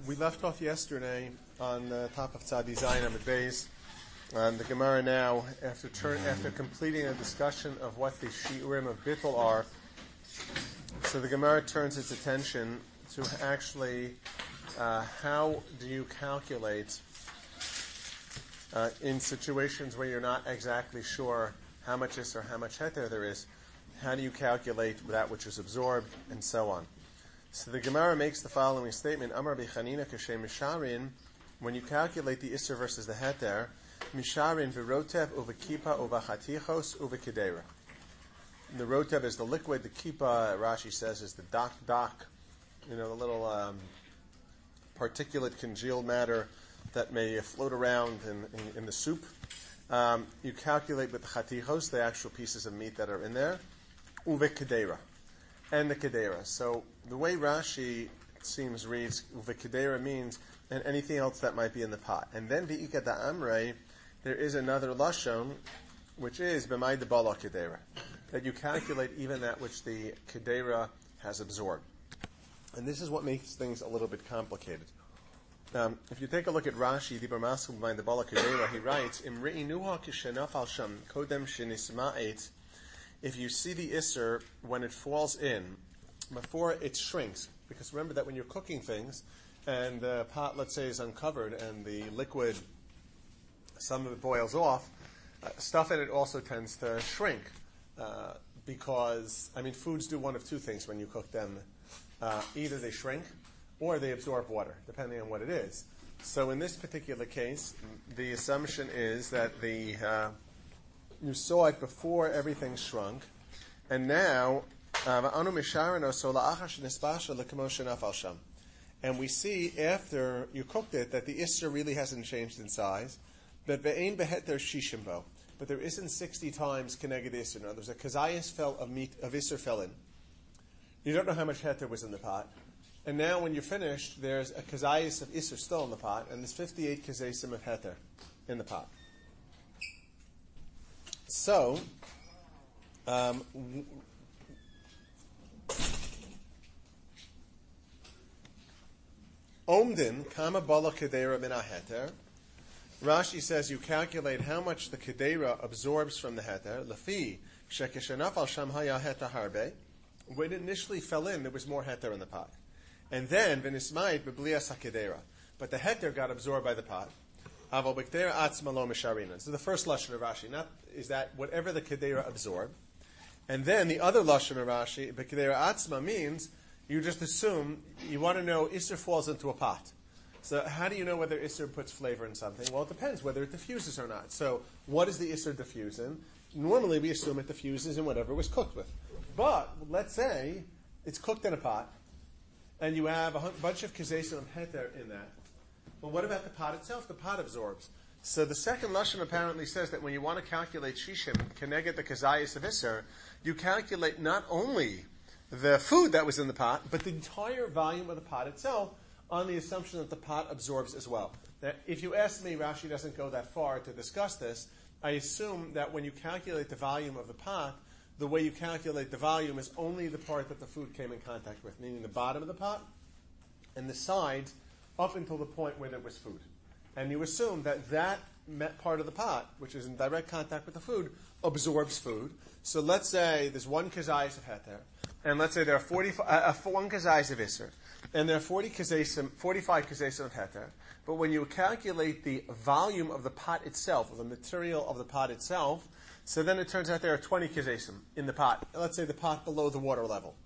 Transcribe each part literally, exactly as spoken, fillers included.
We left off yesterday on the top of Tzadi Zayin Amid Beis, and the Gemara now, after turn, after completing a discussion of what the shiurim of bittul are, so the Gemara turns its attention to actually uh, how do you calculate uh, in situations where you're not exactly sure how much is or how much heter there is. How do you calculate that which is absorbed, and so on. So the Gemara makes the following statement: Amar b'chanina kashem misharin. When you calculate the isser versus the heter, misharin v'rotev uvekipa uvachatichos uvekedera. The rotev is the liquid. The kipa, Rashi says, is the dak dak. You know, the little um, particulate congealed matter that may float around in, in, in the soup. Um, you calculate with the chatichos, the actual pieces of meat that are in there, uvekedera. And the kedera. So the way Rashi, it seems, reads, uvekedera means, and anything else that might be in the pot. And then v'ika da'amrei, there is another lashon, which is b'mai debala kedera, that you calculate even that which the kedera has absorbed. And this is what makes things a little bit complicated. Um, if you take a look at Rashi, Dibur Masu b'mai debala kedera, he writes, Imri'i nuha kishenaf al sham kodem shenisma'et. If you see the isser when it falls in, before it shrinks, because remember that when you're cooking things, and the pot, let's say, is uncovered, and the liquid, some of it boils off, uh, stuff in it also tends to shrink, uh, because, I mean, foods do one of two things when you cook them. Uh, either they shrink, or they absorb water, depending on what it is. So in this particular case, the assumption is that the... Uh, You saw it before everything shrunk, and now, and we see after you cooked it that the isser really hasn't changed in size, but but there isn't sixty times keneged isser. No, there's a kazayas fell of meat of isser fell in. You don't know how much heter was in the pot, and now when you're finished, there's a kazayas of isser still in the pot, and there's fifty-eight kazasim of heter in the pot. So, um, Omdin, kama bala kedera min heter. Rashi says you calculate how much the kedera absorbs from the heter. Lafi shekeshanaf al sham haya heter harbe. When it initially fell in, there was more heter in the pot, and then v'nismayit beblias hakedera. But the heter got absorbed by the pot. So the first lashon of Rashi, not is that whatever the kedera absorbed, and then the other lashon of Rashi, the kedera atzma means you just assume you want to know isser falls into a pot. So how do you know whether isser puts flavor in something? Well, it depends whether it diffuses or not. So what does the isser diffuse in? Normally we assume it diffuses in whatever it was cooked with. But let's say it's cooked in a pot, and you have a bunch of kazesim of heter in that. Well, what about the pot itself? The pot absorbs. So the second lashon apparently says that when you want to calculate shishim, keneged the kazayis of isser, you calculate not only the food that was in the pot, but the entire volume of the pot itself, on the assumption that the pot absorbs as well. Now, if you ask me, Rashi doesn't go that far to discuss this. I assume that when you calculate the volume of the pot, the way you calculate the volume is only the part that the food came in contact with, meaning the bottom of the pot and the sides, up until the point where there was food. And you assume that that part of the pot, which is in direct contact with the food, absorbs food. So let's say there's one kazayis of heter, and let's say there are forty, uh, one kazayis of isser, and there are forty kazasim, forty-five kazasim of heter. But when you calculate the volume of the pot itself, of the material of the pot itself, so then it turns out there are twenty kazasim in the pot. Let's say the pot below the water level.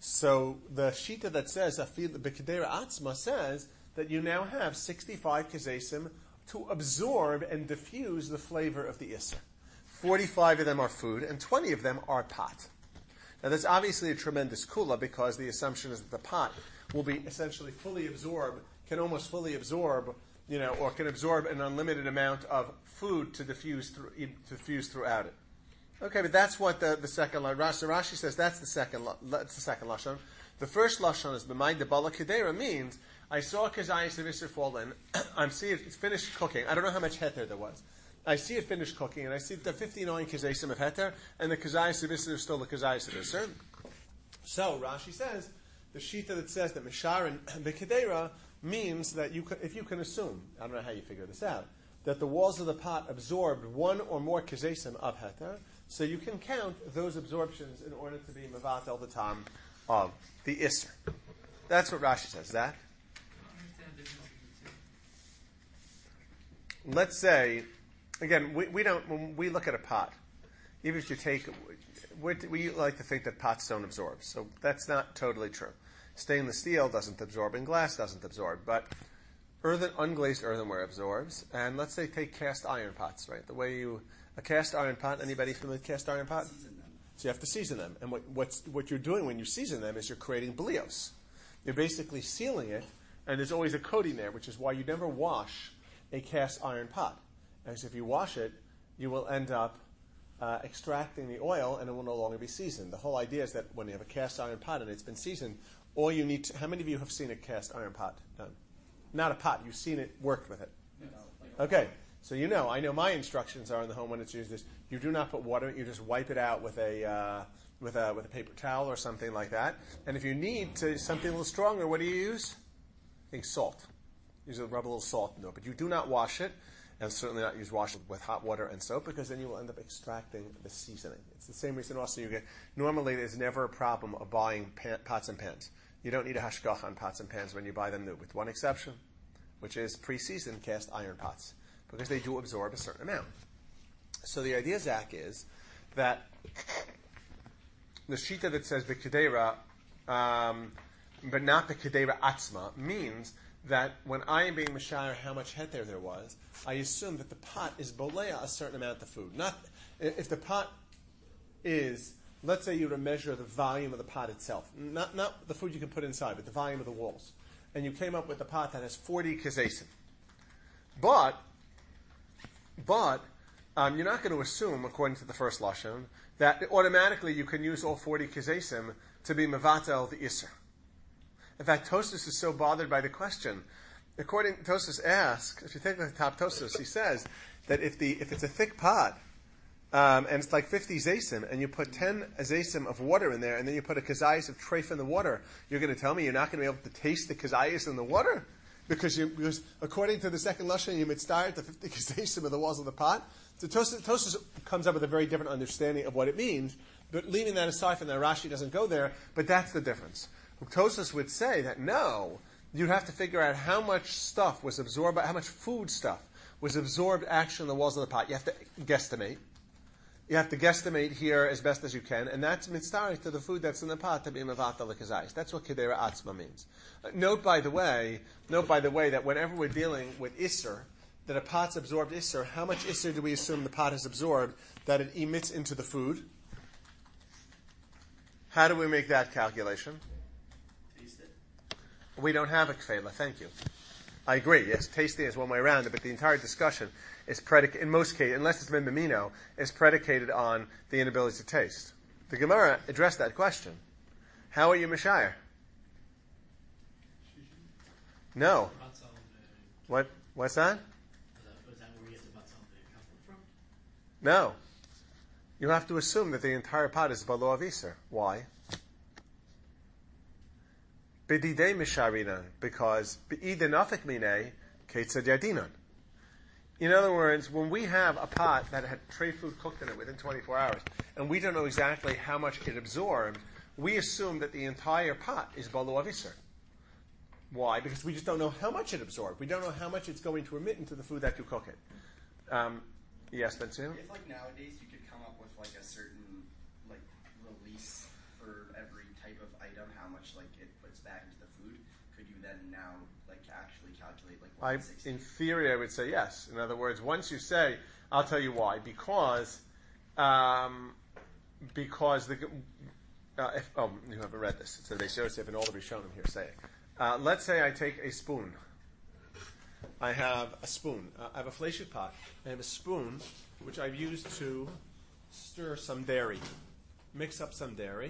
So the shita that says, the B'kedera Atzma says, that you now have sixty-five kazesim to absorb and diffuse the flavor of the isser. forty-five of them are food, and twenty of them are pot. Now that's obviously a tremendous kula, because the assumption is that the pot will be essentially fully absorbed, can almost fully absorb, you know, or can absorb an unlimited amount of food to diffuse, through, to diffuse throughout it. Okay, but that's what the, the second Rashi, Rashi says that's the second that's the second lashon. The first lashon is b'mai debala kedera, means I saw kazayis of isser fall in. I'm seeing it, it's finished cooking. I don't know how much heter there was. I see it finished cooking, and I see the fifty-nine kazasim of heter, and the kazayis of isser is still the kazayis of isser. So Rashi says the shita that says that misharin bekedera means that you could, if you can assume, I don't know how you figure this out, that the walls of the pot absorbed one or more kezesim of heter, so you can count those absorptions in order to be mevatel the tam of the isser. That's what Rashi says. That. Let's say, again, we, we don't, when we look at a pot, even if you take, we, we like to think that pots don't absorb, so that's not totally true. Stainless steel doesn't absorb, and glass doesn't absorb, but earthen, unglazed earthenware absorbs, and let's say take cast iron pots, right? The way you, a cast iron pot, anybody familiar with cast iron pot? So you have to season them, and what, what's, what you're doing when you season them is you're creating blios. You're basically sealing it, and there's always a coating there, which is why you never wash a cast iron pot. Because if you wash it, you will end up uh, extracting the oil, and it will no longer be seasoned. The whole idea is that when you have a cast iron pot and it's been seasoned, all you need to, how many of you have seen a cast iron pot done? Not a pot, you've seen it, worked with it. Okay, so you know, I know my instructions are in the home when it's used is you do not put water, you just wipe it out with a uh, with a with a paper towel or something like that. And if you need to something a little stronger, what do you use? I think salt. Use a rub a little salt into it, but you do not wash it, and certainly not use wash it with hot water and soap, because then you will end up extracting the seasoning. It's the same reason also you get, normally there's never a problem of buying pan, pots and pans. You don't need a hashgacha on pots and pans when you buy them new, with one exception, which is pre-seasoned cast iron pots, because they do absorb a certain amount. So the idea, Zach, is that the shita that says b'kedera, um, but not b'kedera atzma, means that when I am being mashayar how much heter there was, I assume that the pot is bolea a certain amount of food. Not if the pot is, let's say you were to measure the volume of the pot itself, not not the food you can put inside, but the volume of the walls, and you came up with a pot that has forty kezesim. But, but um, you're not going to assume, according to the first lashon, that automatically you can use all forty kezesim to be mevatel the isser. In fact, Tosfos is so bothered by the question. According, Tosfos asks, if you take the top Tosfos, he says that if the if it's a thick pot, um, and it's like fifty zaysim, and you put ten zaysim of water in there, and then you put a kazayas of treif in the water, you're going to tell me you're not going to be able to taste the kazayas in the water? Because, you, because according to the second lashon, you mitzvah the fifty kazaysim of the walls of the pot. So Tosfos, Tosfos comes up with a very different understanding of what it means, but leaving that aside from that, Rashi doesn't go there, but that's the difference. Tosfos would say that no, you'd have to figure out how much stuff was absorbed, how much food stuff was absorbed actually in the walls of the pot. You have to guesstimate. You have to guesstimate here as best as you can, and that's mitzvah to the food that's in the pot to be mevatel l'kazayis. That's what kedera atzma means. Uh, note by the way, note by the way that whenever we're dealing with isser, that a pot's absorbed isser, how much isser do we assume the pot has absorbed that it emits into the food? How do we make that calculation? We don't have a kfela, thank you. I agree, yes, tasting is one way around it, but the entire discussion is predicated, in most cases, unless it's been bimino, is predicated on the inability to taste. The Gemara addressed that question. How are you Mashayar? No. What? What's that? No. You have to assume that the entire pot is balo aviser. Why? B'didei misharinan, because b'idin afik minei ketzad yardinan. In other words, when we have a pot that had tray food cooked in it within twenty-four hours, and we don't know exactly how much it absorbed, we assume that the entire pot is balo aviser. Why? Because we just don't know how much it absorbed. We don't know how much it's going to emit into the food that you cook it. Um, yes, Bensu? If like nowadays you could come up with like a certain like release for every type of item, how much like it puts back into the food, could you then now like actually calculate like I, one sixty? in theory, I would say yes. In other words, once you say, I'll tell you why. Because, um, because the uh, if, oh, you haven't read this. It's the Beis Yosef and all the Rishonim here say it. Uh, let's say I take a spoon. I have a spoon. Uh, I have a fleshit pot. I have a spoon which I've used to stir some dairy, mix up some dairy,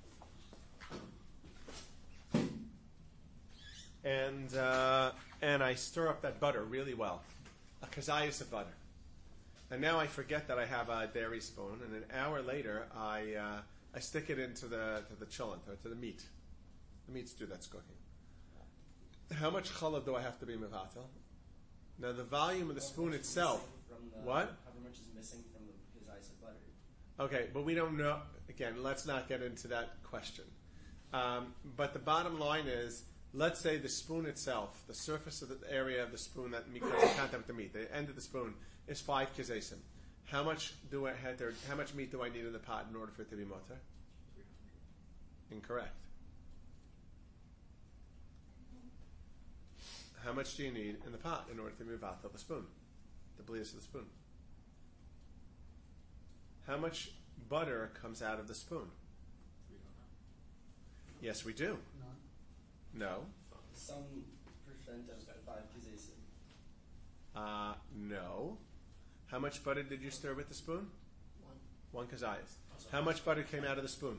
and uh, and I stir up that butter really well, a kazayas of butter. And now I forget that I have a dairy spoon, and an hour later I uh, I stick it into the to the cholent or to the meat, the meat stew that's cooking. How much chalav do I have to be mevatel? Now the volume of the spoon itself. From the, What? However much is missing from the, his ice of butter. Okay, but we don't know. Again, let's not get into that question. Um, but the bottom line is, let's say the spoon itself, the surface of the area of the spoon that comes in contact with the meat, the end of the spoon, is five kizesim. How much do I have there? How much meat do I need in the pot in order for it to be mutter? Incorrect. How much do you need in the pot in order to move out of the spoon, the blias of the spoon? How much butter comes out of the spoon? Yes, we do. No. Some percent of five kizesim. Uh, no. How much butter did you stir with the spoon? One. One kazayas. How much butter came out of the spoon?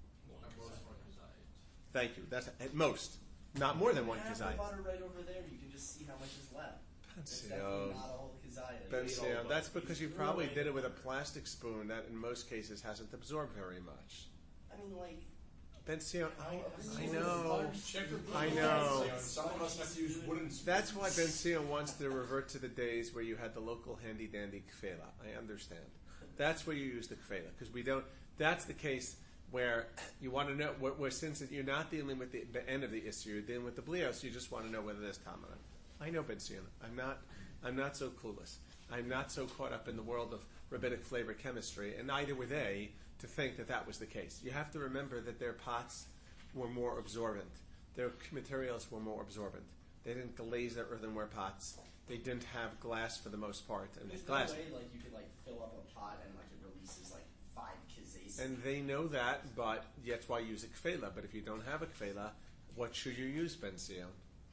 Thank you. That's at most. Not more than one kazayas. kazayas. The butter right over there. You can just see how much is left. It's definitely not a whole kazayas. Benzio, that's because you probably did it with a plastic spoon that in most cases hasn't absorbed very much. I mean, like... Benzio, I, I know. I know. Someone must have to use wooden spoons. That's why Benzio wants to revert to the days where you had the local handy-dandy kfela. I understand. That's where you use the kfela. Because we don't... That's the case where you want to know, where, where since you're not dealing with the, the end of the issue, you're dealing with the blios, you just want to know whether there's tamara. I know Benzio. I'm not, I'm not so clueless. I'm not so caught up in the world of rabbinic flavor chemistry, and neither were they, to think that that was the case. You have to remember that their pots were more absorbent. Their materials were more absorbent. They didn't glaze their earthenware pots. They didn't have glass for the most part. And There's glass. no way like you could like fill up a pot and like it releases like five kizesim. And they know that, but that's why you use a kfela. But if you don't have a kfela, what should you use, Benzio?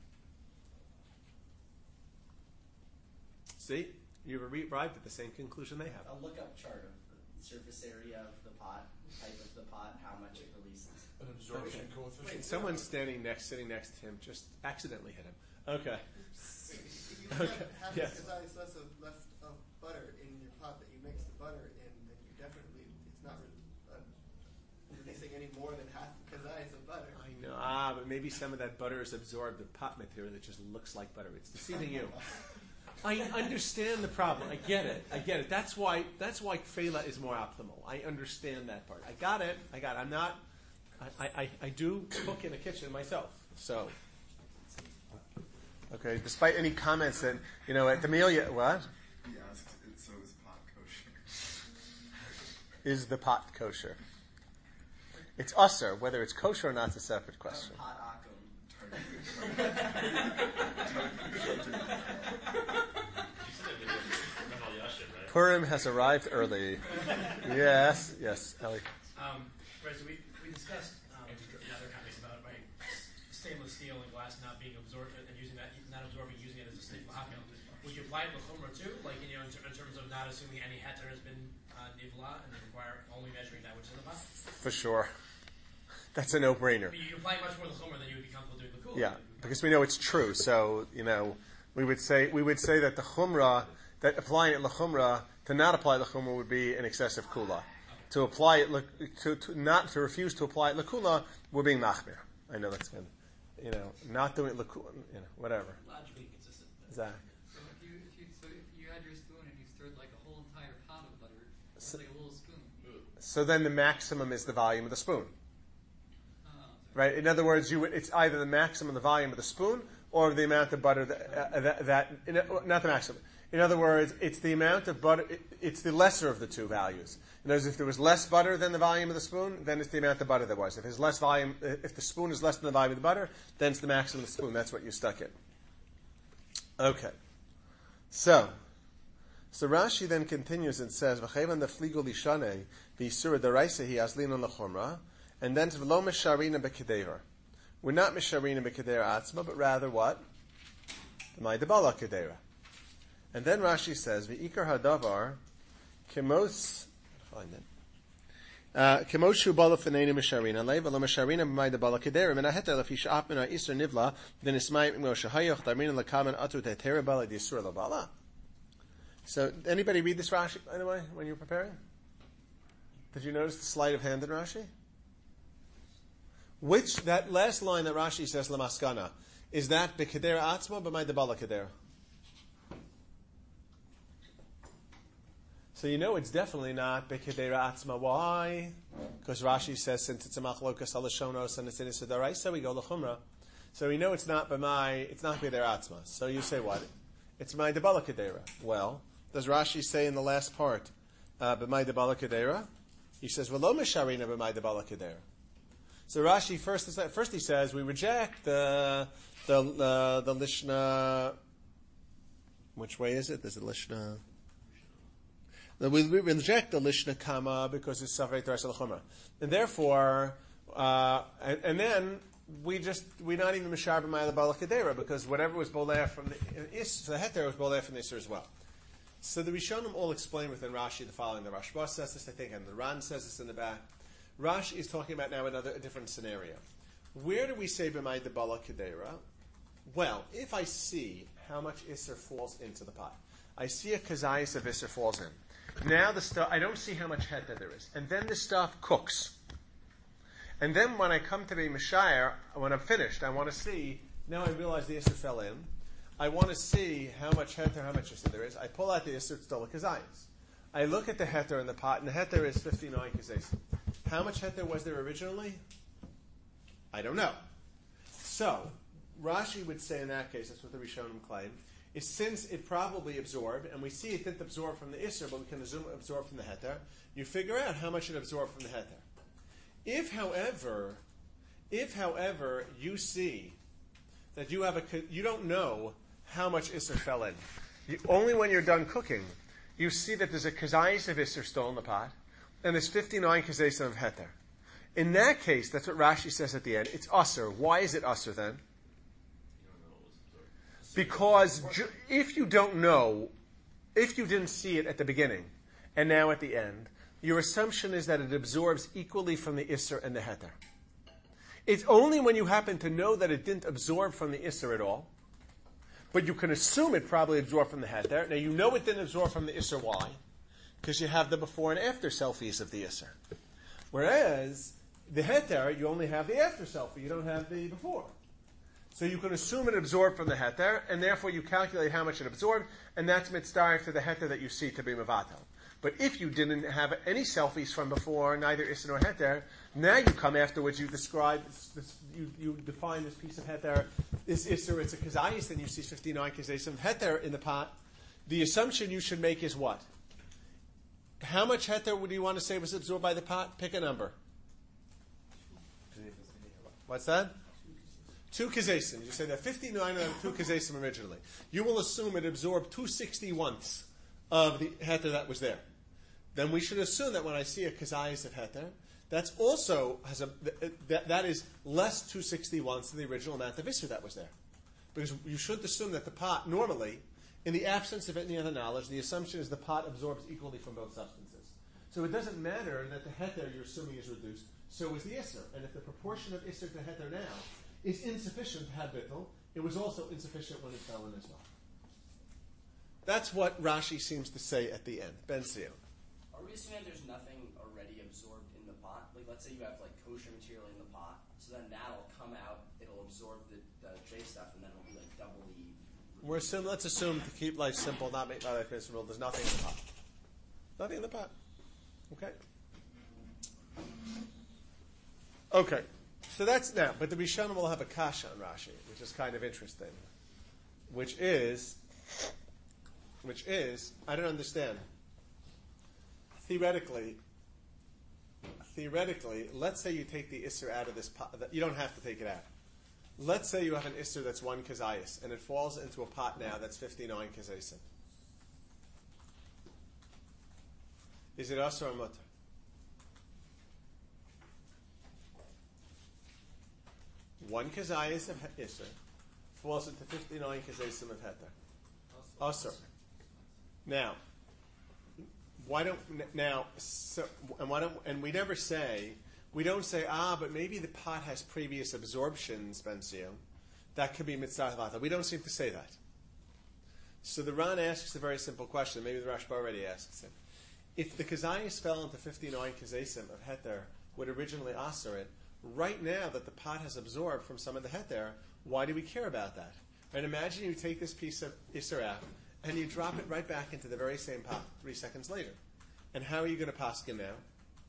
See, you've arrived at the same conclusion they have. A lookup chart of the surface area of the pot, type of the pot, how much it releases. An absorption Okay. coefficient. Wait, someone standing next, sitting next to him, just accidentally hit him. Okay. If you Okay, have half yes. a kazayas less of left of butter in your pot that you mix the butter in, then you definitely it's not re- uh, releasing any more than half a kazayas of butter. I know. Ah, but maybe some of that butter is absorbed in pot material that just looks like butter. It's deceiving you. I understand the problem. I get it. I get it. That's why. That's why kfela is more optimal. I understand that part. I got it. I got it. I'm not. I, I, I do cook in the kitchen myself. So. Okay. Despite any comments that you know at the meal, you, what He asks, it, so is pot kosher? is the pot kosher? It's usher. Whether it's kosher or not is a separate question. Pot Purim has arrived early. Yes, yes, Ellie. Um, right, so we, we discussed um, in other contexts about right, stainless steel and glass not being absorbed and using that, not absorbing, using it as a staple hot meal. Would you apply it to chumrah too, like you know, in, ter- in terms of not assuming any heter has been uh, nivla and require only measuring that which is in the pot? For sure. That's a no-brainer. But you apply much more to chumrah than you would be comfortable doing the kula. Yeah, because we know it's true. So, you know, we would say we would say that the chumrah, that applying it lechumrah, to not apply lechumrah would be an excessive kula. To apply it, le- to, to not to refuse to apply it lekula, we're being machmir. I know that's good. You know, not doing it lekula, you know, whatever. Logically consistent. Zach. So if you if you so if you had your spoon and you stirred like a whole entire pot of butter, it's So- like a little spoon. So then the maximum is the volume of the spoon. Uh, Right? In other words, you would, it's either the maximum, the volume of the spoon, or the amount of butter that, uh, that, that in, not the maximum. In other words, it's the amount of butter, it, it's the lesser of the two values. In other words, if there was less butter than the volume of the spoon, then it's the amount of butter there was. If there's less volume, if the spoon is less than the volume of the butter, then it's the maximum of the spoon. That's what you stuck in. Okay. So, so Rashi then continues and says, "V'chayvan defligu lishane v'yisura deraisa hi aslin on lechumra," and then to v'lo misharina b'kedever. We're not misharina b'kedever atzma, but rather what? My debala kedera. And then Rashi says, "V'ikar hadavar kemos." Find it. Kemoshu bala fenenu misharina leva lo misharina b'may debala kedera min aheter lefi sha'ap min ha'isur nivla v'nismayim mo shahayoch darmina lekamen atu te'tera bala d'isur labala. So, anybody read this Rashi, by the way, when you were preparing? Did you notice the sleight of hand in Rashi? Which, that last line that Rashi says, Lamaskana, Is that b'kedera atzma b'may debala kedera? So you know it's definitely not b'kedera atzma. Why? Because Rashi says since it's a machlokas alashonos and it's in Issa D'Oraisa, we go l'chumra. So we know it's not b'may, it's not b'kedera atzma. So you say what? It's b'may debala kedera. Well, does Rashi say in the last part uh, b'may debala kedera? He says v'lo misharina b'may debala kedera. So Rashi first first he says we reject the the uh, the lishna. Which way is it? There's a lishna. We, we reject the lishna kama because it's safrei teres l'chumra, and therefore, uh, and, and then we just we're not even mishar b'may debala kedera because whatever was boleh from the is the heter was boleh from the isser as well. So the Rishonim all explain within Rashi the following. The Rashba says this, I think, and the Ran says this in the back. Rashi is talking about now another a different scenario. Where do we say b'may debala kedera? Well, if I see how much isser falls into the pot, I see a kazayas of isser falls in. Now the stuff I don't see how much heter there is, and then the stuff cooks. And then when I come to be Mashayar, when I'm finished, I want to see. Now I realize the isser fell in. I want to see how much heter, how much isser there is. I pull out the isser, it's still a kazayas. I look at the heter in the pot, and the heter is fifty-nine kazayas. How much heter was there originally? I don't know. So, Rashi would say in that case, that's what the Rishonim claim, is since it probably absorbed, and we see it didn't absorb from the Isser, but we can assume it absorbed from the Heter, you figure out how much it absorbed from the Heter. If, however, if, however, you see that you have a, you don't know how much Isser fell in, you, only when you're done cooking, you see that there's a kazayis of Isser still in the pot, and there's fifty-nine kazayis of Heter. In that case, that's what Rashi says at the end. It's usser. Why is it usser then? Because ju- if you don't know, if you didn't see it at the beginning, and now at the end, your assumption is that it absorbs equally from the isser and the heter. It's only when you happen to know that it didn't absorb from the isser at all, but you can assume it probably absorbed from the heter. Now you know it didn't absorb from the isser. Why? Because you have the before and after selfies of the isser. Whereas the heter, you only have the after selfie, you don't have the before. So you can assume it absorbed from the heter, and therefore you calculate how much it absorbed, and that's mitzdarif to the heter that you see to be mevatel. But if you didn't have any selfies from before, neither isser nor heter, now you come afterwards, you describe, this, this, you, you define this piece of heter, this isser, it's a kazayis, then you see fifty-nine kazayis of heter in the pot. The assumption you should make is what? How much heter would you want to say was absorbed by the pot? Pick a number. What's that? Two kazesim. You say there are fifty-nine of them, two kazesim originally. You will assume it absorbed two sixty-onths of the heter that was there. Then we should assume that when I see a kazayis of heter, that's also has a that, that is less two sixty-onths than the original amount of isser that was there. Because you should assume that the pot normally, in the absence of any other knowledge, the assumption is the pot absorbs equally from both substances. So it doesn't matter that the heter you're assuming is reduced. So is the isser. And if the proportion of isser to heter now is insufficient to have bittul, it was also insufficient when it fell in as well. That's what Rashi seems to say at the end. Ben Sion. Are we assuming that there's nothing already absorbed in the pot? Like, let's say you have like kosher material in the pot, so then that'll come out, it'll absorb the, the J stuff, and then it'll be like doubly. We're assume, let's assume to keep life simple, not make life miserable. There's nothing in the pot. Nothing in the pot. Okay. Okay. So that's now, but the Rishonim will have a kasha on Rashi, which is kind of interesting. Which is, which is, I don't understand. Theoretically, theoretically, let's say you take the isser out of this pot. You don't have to take it out. Let's say you have an isser that's one kazayis, and it falls into a pot now that's fifty-nine kazayisim. Is it asur or mutter? One kazayis of isser falls into fifty-nine kazayisim of heter. Asur. Now, why don't now? So, and why don't? And we never say. We don't say, ah, but maybe the pot has previous absorptions, Ben Sion. That could be mitzvah vata. We don't seem to say that. So the Ran asks a very simple question. Maybe the Rashba already asks it. If the kazayis fell into fifty-nine kazasim of heter would originally asur it, right now that the pot has absorbed from some of the heter, Why do we care about that? Right? Imagine you take this piece of Isser out and you drop it right back into the very same pot three seconds later. And how are you going to paskin now?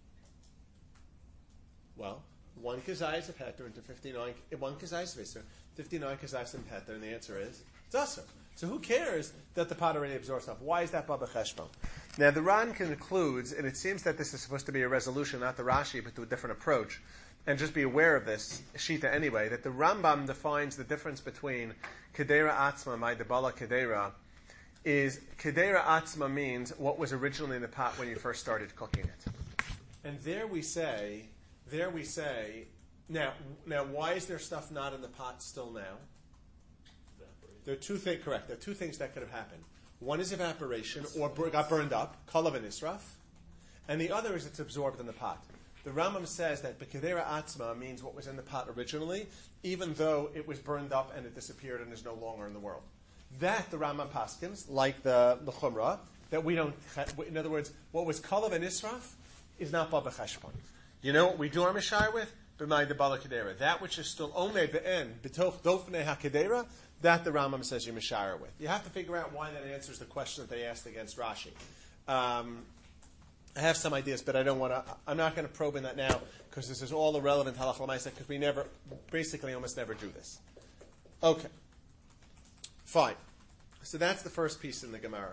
Well, one kazayis of heter into fifty-nine, one kazayis of Isser, fifty-nine kazayis of heter, and the answer is it's usser. So who cares that the pot already absorbs stuff? Why is that Baba Cheshbon? Now the Ran concludes, and it seems that this is supposed to be a resolution, not the Rashi, but to a different approach. And just be aware of this, Shita anyway, that the Rambam defines the difference between Kedera Atzma, my Debala Kedera, is Kedera Atzma means what was originally in the pot when you first started cooking it. And there we say, there we say, now, now why is there stuff not in the pot still now? There are two things, correct, there are two things that could have happened. One is evaporation, or bur- got burned up, kalav and israf, and the other is it's absorbed in the pot. The Rambam says that Bekedera Atzma means what was in the pot originally, even though it was burned up and it disappeared and is no longer in the world. That the Rambam paskins, like the, the Chumrah, that we don't, in other words, what was kalav and israf is not Baba Cheshbon. You know what we do our Mishai with? B'may de Bala Kedera. That which is still Omei Be'en, B'toch Dofnei HaKedera, that the Rambam says you Mishai with. You have to figure out why that answers the question that they asked against Rashi. Um, I have some ideas, but I don't want to. I'm not going to probe in that now because this is all irrelevant halachah l'maaseh because we never, basically, almost never do this. Okay, fine. So that's the first piece in the Gemara.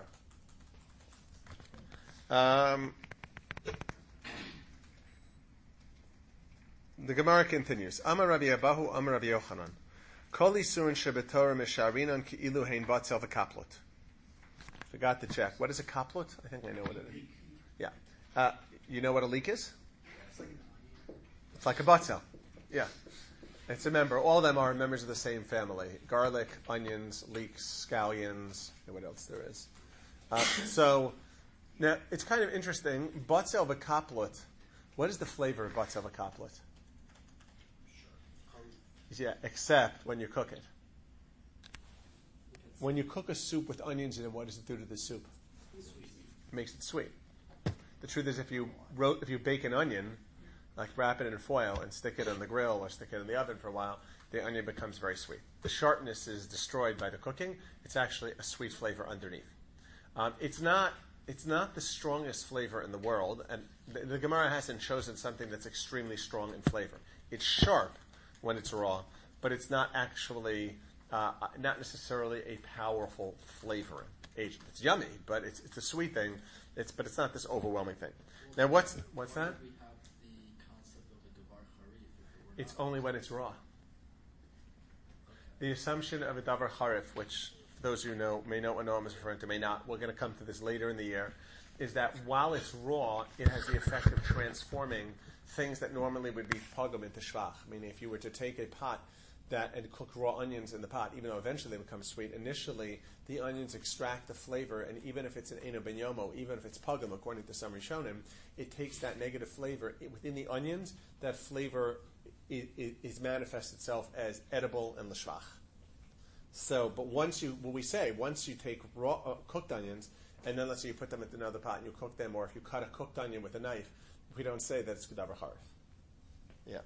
Um, the Gemara continues. Amar Rabbi Abahu, Amar Rabbi Yochanan. Kol isurin shebetorah misharinan ki'ilu hein batzel v'kaplot. Forgot to check. What is a kaplut? I think I know what it is. Yeah. Uh, you know what a leek is? It's like a batzel. Yeah. It's a member. All of them are members of the same family. Garlic, onions, leeks, scallions, and what else there is. Uh, so, now, it's kind of interesting. Batzel v'kaplut. What is the flavor of batzel v'kaplut? Yeah, except when you cook it. When you cook a soup with onions in it, what does it do to the soup? It makes it sweet. The truth is, if you ro- if you bake an onion, like wrap it in foil and stick it on the grill or stick it in the oven for a while, the onion becomes very sweet. The sharpness is destroyed by the cooking. It's actually a sweet flavor underneath. Um, it's not it's not the strongest flavor in the world, and the, the Gemara hasn't chosen something that's extremely strong in flavor. It's sharp when it's raw, but it's not actually uh, not necessarily a powerful flavoring agent. It's yummy, but it's it's a sweet thing. It's but it's not this overwhelming thing. Now, what's what's that? We have the concept of a davar harif. It's only when it's raw. The assumption of a davar harif, which those who know may know what Noam is referring to, may not. We're going to come to this later in the year. Is that while it's raw, it has the effect of transforming things that normally would be pogum into shvach. Meaning, if you were to take a pot that and cook raw onions in the pot, even though eventually they become sweet, initially the onions extract the flavor, and even if it's an eno ben yomo, even if it's pogum, according to some Rishonim, it takes that negative flavor it, within the onions. That flavor is, is manifests itself as edible and l'shvach. So, but once you, what we say, once you take raw uh, cooked onions, and then let's say you put them in another pot and you cook them, or if you cut a cooked onion with a knife, we don't say that it's davar harif. Yeah.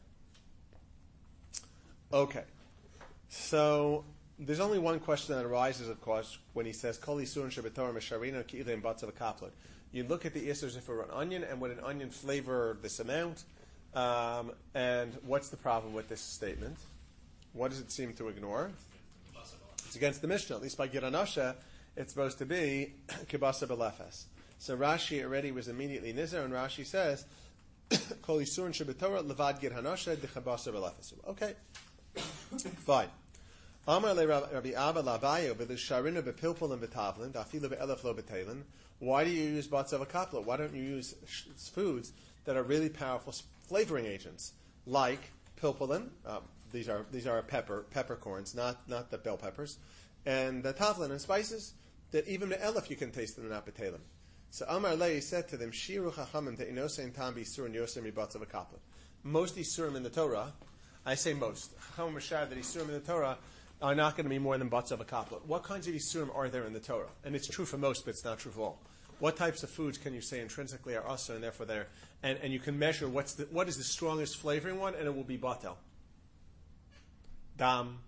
Okay. So there's only one question that arises, of course, when he says Kol Yisurin Shebetorah Mesharina Ki'ilim Batzav Kaplut. You look at the Isers if it were an onion, and would an onion flavor this amount? Um, and what's the problem with this statement? What does it seem to ignore? It's against the Mishnah. At least by Giranasha, it's supposed to be Kibasa Belefes. So Rashi already was immediately Nizar, and Rashi says Kol Yisurin Shebetorah Levad Gir Hanasha Dichabasa Belefes. Okay. Fine. Amar le Rabbi Abba Labayo b'lisharina b'pilpul and b'tavlin dafilu be'elef lo b'teilin. Why do you use batzav kapla? Why don't you use sh- foods that are really powerful flavoring agents like pilpulin? Um, these are these are pepper peppercorns, not not the bell peppers, and the tavlin and spices that even the elef you can taste them not b'teilim. So Amar le said to them, Shiru chachamim te'inosein tam b'isurin yosem mibatzav kapla. Most isurim in the Torah. I say most. Chacham Rashad that Yisurim in the Torah are not going to be more than batzav kaplut. What kinds of Yisurim are there in the Torah? And it's true for most, but it's not true for all. What types of foods can you say intrinsically are asa and therefore they're, and, and you can measure what's the, what is the strongest flavoring one, and it will be batel. Dam,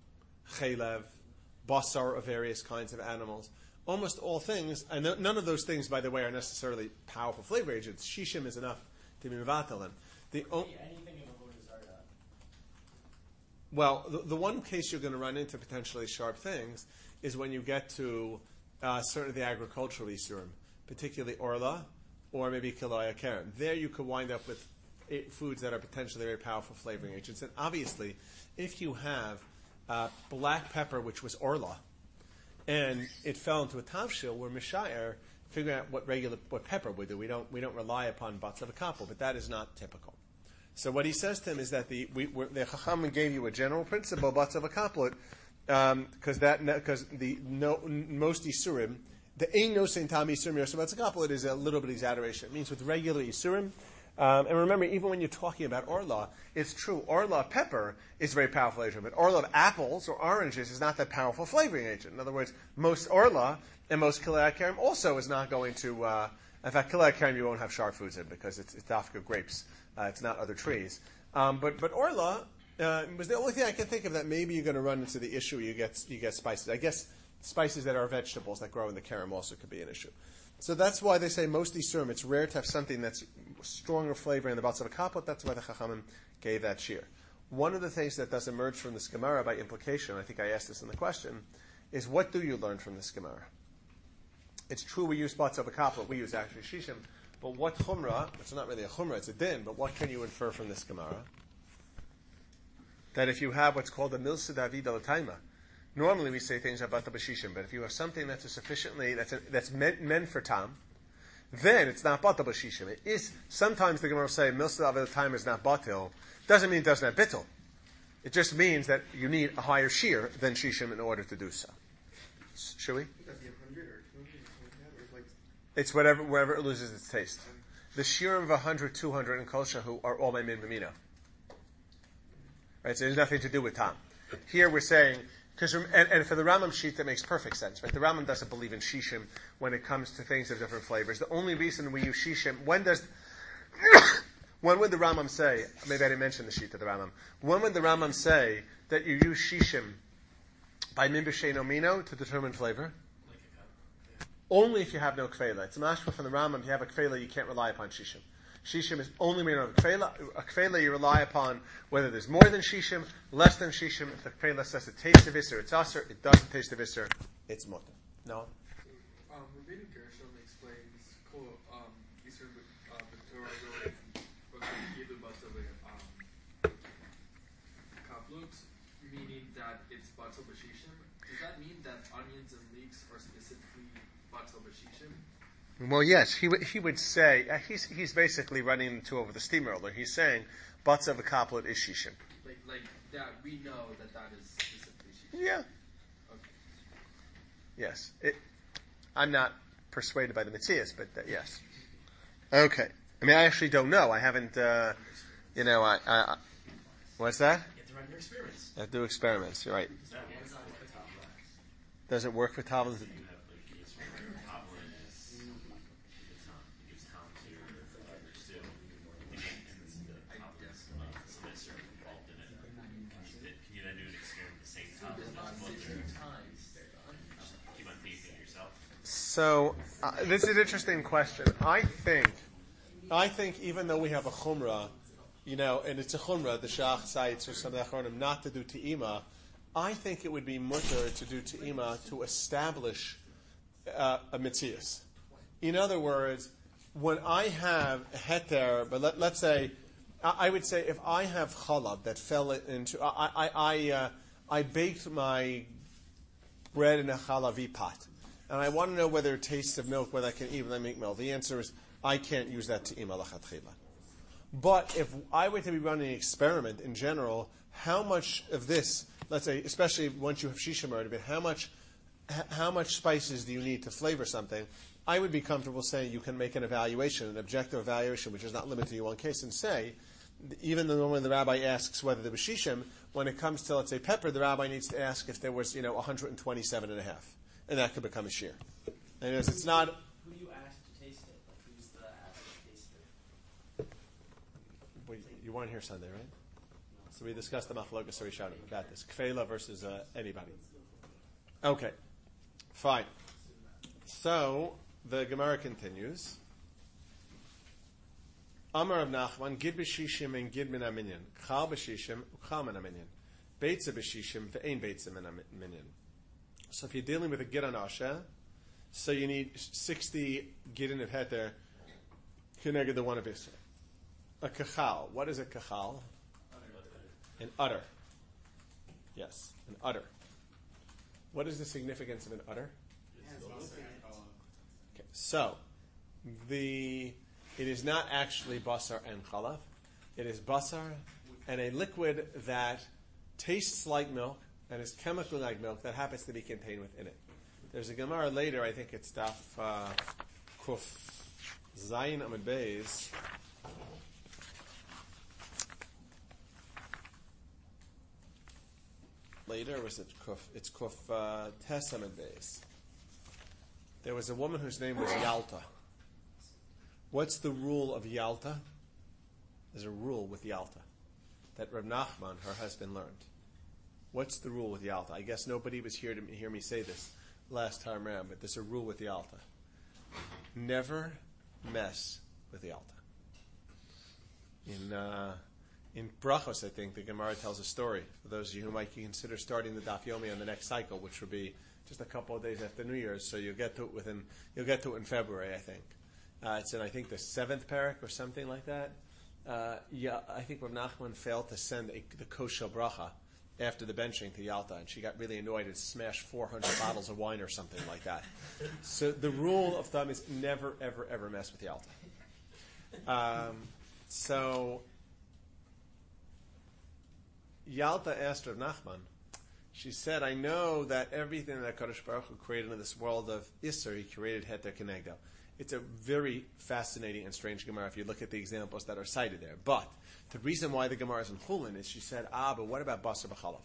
chelev, basar of various kinds of animals. Almost all things, and none of those things, by the way, are necessarily powerful flavor agents. Shishim is enough to be mevatel them. The o- Anything in the Avodah Zarah. Well, the, the one case you're going to run into potentially sharp things is when you get to uh, certain of the agricultural isurim, particularly orla or maybe kilaya keren. There you could wind up with eight foods that are potentially very powerful flavoring agents. And obviously, if you have uh, black pepper, which was orla, and it fell into a tavshil, we're mishayer figuring out what regular what pepper would do. We don't we don't rely upon batzav kapel, but that is not typical. So what he says to him is that the we, the Chacham gave you a general principle batzav kapel, because that because the no, most isurim the ein no sein tam isurim yosem batzav kapel, it is a little bit exaggeration. It means with regular isurim. Um, and remember, even when you're talking about orla, it's true. Orla of pepper is a very powerful agent, but orla of apples or oranges is not that powerful flavoring agent. In other words, most orla and most kilei karim also is not going to. Uh, in fact, kilei karim you won't have sharp foods in because it's, it's dafka grapes. Uh, it's not other trees. Um, but but orla uh, was the only thing I can think of that maybe you're going to run into the issue. You get you get spices. I guess spices that are vegetables that grow in the karim also could be an issue. So that's why they say most isurim, it's rare to have something that's stronger flavor in the batzav kapot. That's why the Chachamim gave that shear. One of the things that does emerge from this Gemara by implication, I think I asked this in the question, is what do you learn from this Gemara? It's true we use batzav kapot, we use actually shishim, but what chumrah, it's not really a chumrah, it's a din, but what can you infer from this Gemara? That if you have what's called a milsa david al taima, normally we say things about the bashishim, but if you have something that's a sufficiently, that's a, that's meant, meant for tam, then it's not batal b'shishim. It is, sometimes the Gemara will say, milsa of the time is not batil. Doesn't mean it doesn't have bittul. It just means that you need a higher shear than shishim in order to do so. Should we? It's whatever, wherever it loses its taste. The shear of one hundred, two hundred, and kol shahu are all by min b'mina. Right, so there's nothing to do with tam. Here we're saying, Because and, and for the Rambam sheet, that makes perfect sense, right? The Rambam doesn't believe in shishim when it comes to things of different flavors. The only reason we use shishim, when does, when would the Rambam say? Maybe I didn't mention the sheet of the Rambam. When would the Rambam say that you use shishim by min b'sheino mino to determine flavor? Like a cup. Yeah. Only if you have no kfela. It's mashma from the Rambam. If you have a kfela, you can't rely upon shishim. Shishim is only made of a kfela. A kfela you rely upon whether there's more than shishim, less than shishim. If the kfela says it tastes of iser, it's aser. It doesn't taste of iser, it's mutter. No? Um, Rabbeinu Gershom explains um, iser b'torah um kaplux, meaning that it's batal b'shishim. Does that mean that onions and leeks are specifically batal b'shishim? Well, yes, he would. He would say uh, he's he's basically running the two over the steam roller. He's saying batzav kaplut is shishim. Like like that, we know that that is specifically shishim. Yeah. Okay. Yes. It, I'm not persuaded by the Matthias, but uh, yes. Okay. I mean, I actually don't know. I haven't. Uh, you know, I, I, I. What's that? You have to run your experiments. I have to do experiments. You're right. Does it work for tablets? So uh, this is an interesting question. I think, I think even though we have a chumrah, you know, and it's a chumrah, the shach cites or some of the achronim not to do te'ima, I think it would be mutter to do te'ima to establish uh, a mitzias. In other words, when I have a heter, but let, let's say, I, I would say if I have chalab that fell into, I I I, uh, I baked my bread in a chalavi pot. And I want to know whether it tastes of milk, whether I can eat when I make milk. The answer is, I can't use that to ima lachatchila. But if I were to be running an experiment in general, how much of this, let's say, especially once you have shisha murder, how much, how much spices do you need to flavor something? I would be comfortable saying you can make an evaluation, an objective evaluation, which is not limited to one case, and say, even though normally the rabbi asks whether there was shishim, when it comes to, let's say, pepper, the rabbi needs to ask if there was, you know, one hundred twenty-seven and a half. And that could become a shear. And as it's not. Who do you ask to taste it? Like, who's the average taster? Well, you weren't here Sunday, right? No, So we discussed the Machlokas Rishonim about this. Kfela versus uh, anybody. Okay. Fine. So, the Gemara continues. Amar of Nachman, Gid b'shishim and Gid min aminyan. Chal b'shishim, uchal min aminyan. Beitza b'shishim, ve'ein beitza min aminyan. So if you're dealing with a Gid on Asha, so you need sixty Gidin of Heter, Kineged the one of Isra. A Kachal. What is a Kachal? An udder. Yes, an udder. What is the significance of an udder? Okay, so the it is not actually basar and chalav. It is basar and a liquid that tastes like milk and is chemically like milk that happens to be contained within it. There's a Gemara later, I think it's Daf uh, Kuf Zayin Amud Beis. Later, was it Kuf? It's Kuf uh, Tes Amud Beis. There was a woman whose name was Yalta. What's the rule of Yalta? There's a rule with Yalta that Rav Nachman, her husband, learned. What's the rule with Yalta? I guess nobody was here to hear me say this last time around, but there's a rule with Yalta. Never mess with Yalta. In uh, in Brachos, I think, the Gemara tells a story for those of you who might consider starting the Daf Yomi on the next cycle, which will be just a couple of days after New Year's, so you'll get to it within you'll get to it in February, I think. Uh, it's in, I think, the seventh parak or something like that. Uh, yeah, I think Rav Nachman failed to send a, the kosher bracha after the benching to Yalta, and she got really annoyed and smashed four hundred bottles of wine or something like that. So the rule of thumb is never, ever, ever mess with Yalta. Um, so Yalta asked Rav Nachman, she said, I know that everything that Kadosh Baruch Hu created in this world of Isser, he created Heter Kenegdo. It's a very fascinating and strange Gemara if you look at the examples that are cited there. But the reason why the Gemara is in Chulin is she said, ah, but what about Basar B'chalav?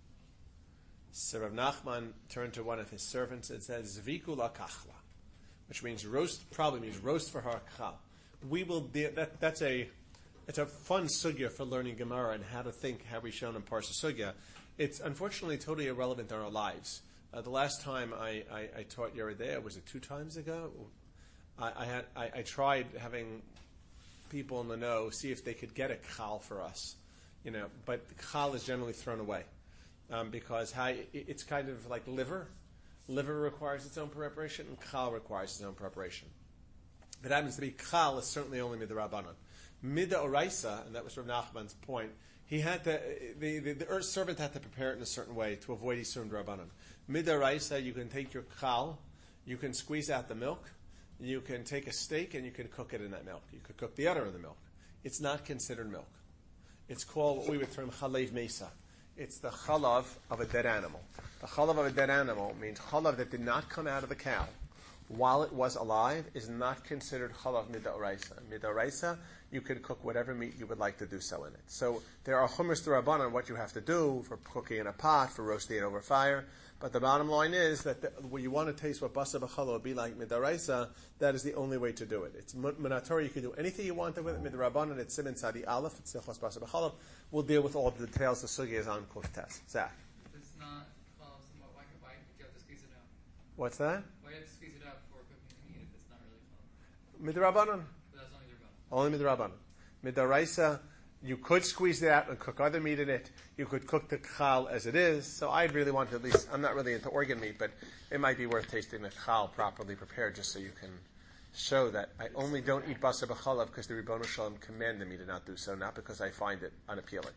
So Rav Nachman turned to one of his servants and said, Zviku la kachla, which means roast, probably means roast for her kachal. We will, de- that, that's a, it's a fun sugya for learning Gemara and how to think, how we shown in Parsa Sugya. It's unfortunately totally irrelevant in our lives. Uh, the last time I, I, I taught Yeridea, was it two times ago? I, I had I, I tried having people in the know see if they could get a kachal for us, you know. But the kachal is generally thrown away um, because how, it, it's kind of like liver. Liver requires its own preparation, and kachal requires its own preparation. But it happens to be kachal is certainly only midrabanan. Mida oraisa, and that was Rav Nachman's point. He had to the, the the servant had to prepare it in a certain way to avoid isurim drabanan. Mida oraisa, you can take your kachal, you can squeeze out the milk. You can take a steak and you can cook it in that milk. You could cook the udder in the milk. It's not considered milk. It's called what we would term chalev mesa. It's the chalav of a dead animal. The chalav of a dead animal means chalav that did not come out of the cow while it was alive is not considered chalav midoraisa. Midoraisa, you can cook whatever meat you would like to do so in it. So there are chumras d'Rabbanan on what you have to do for cooking in a pot, for roasting it over fire. But the bottom line is that the, when you want to taste what basa b'chala would be like midaraisa, that is the only way to do it. It's minatori. You can do anything you want with it. Midrabanan, it's simin sadi aleph. It's silchos basa b'chala. We'll deal with all the details. The sugi is on kuf test. Zach. If it's not well, somewhat why can why you have to squeeze it out? What's that? Why you have to squeeze it out before cooking the meat if it's not really full? Midrabanan. But that's only Midrabanan. Only midrabanan. Midaraisa. You could squeeze it out and cook other meat in it. You could cook the kachal as it is. So I'd really want to at least, I'm not really into organ meat, but it might be worth tasting the kachal properly prepared just so you can show that I only don't eat basar b'chalav because the Ribono Shalom commanded me to not do so, not because I find it unappealing.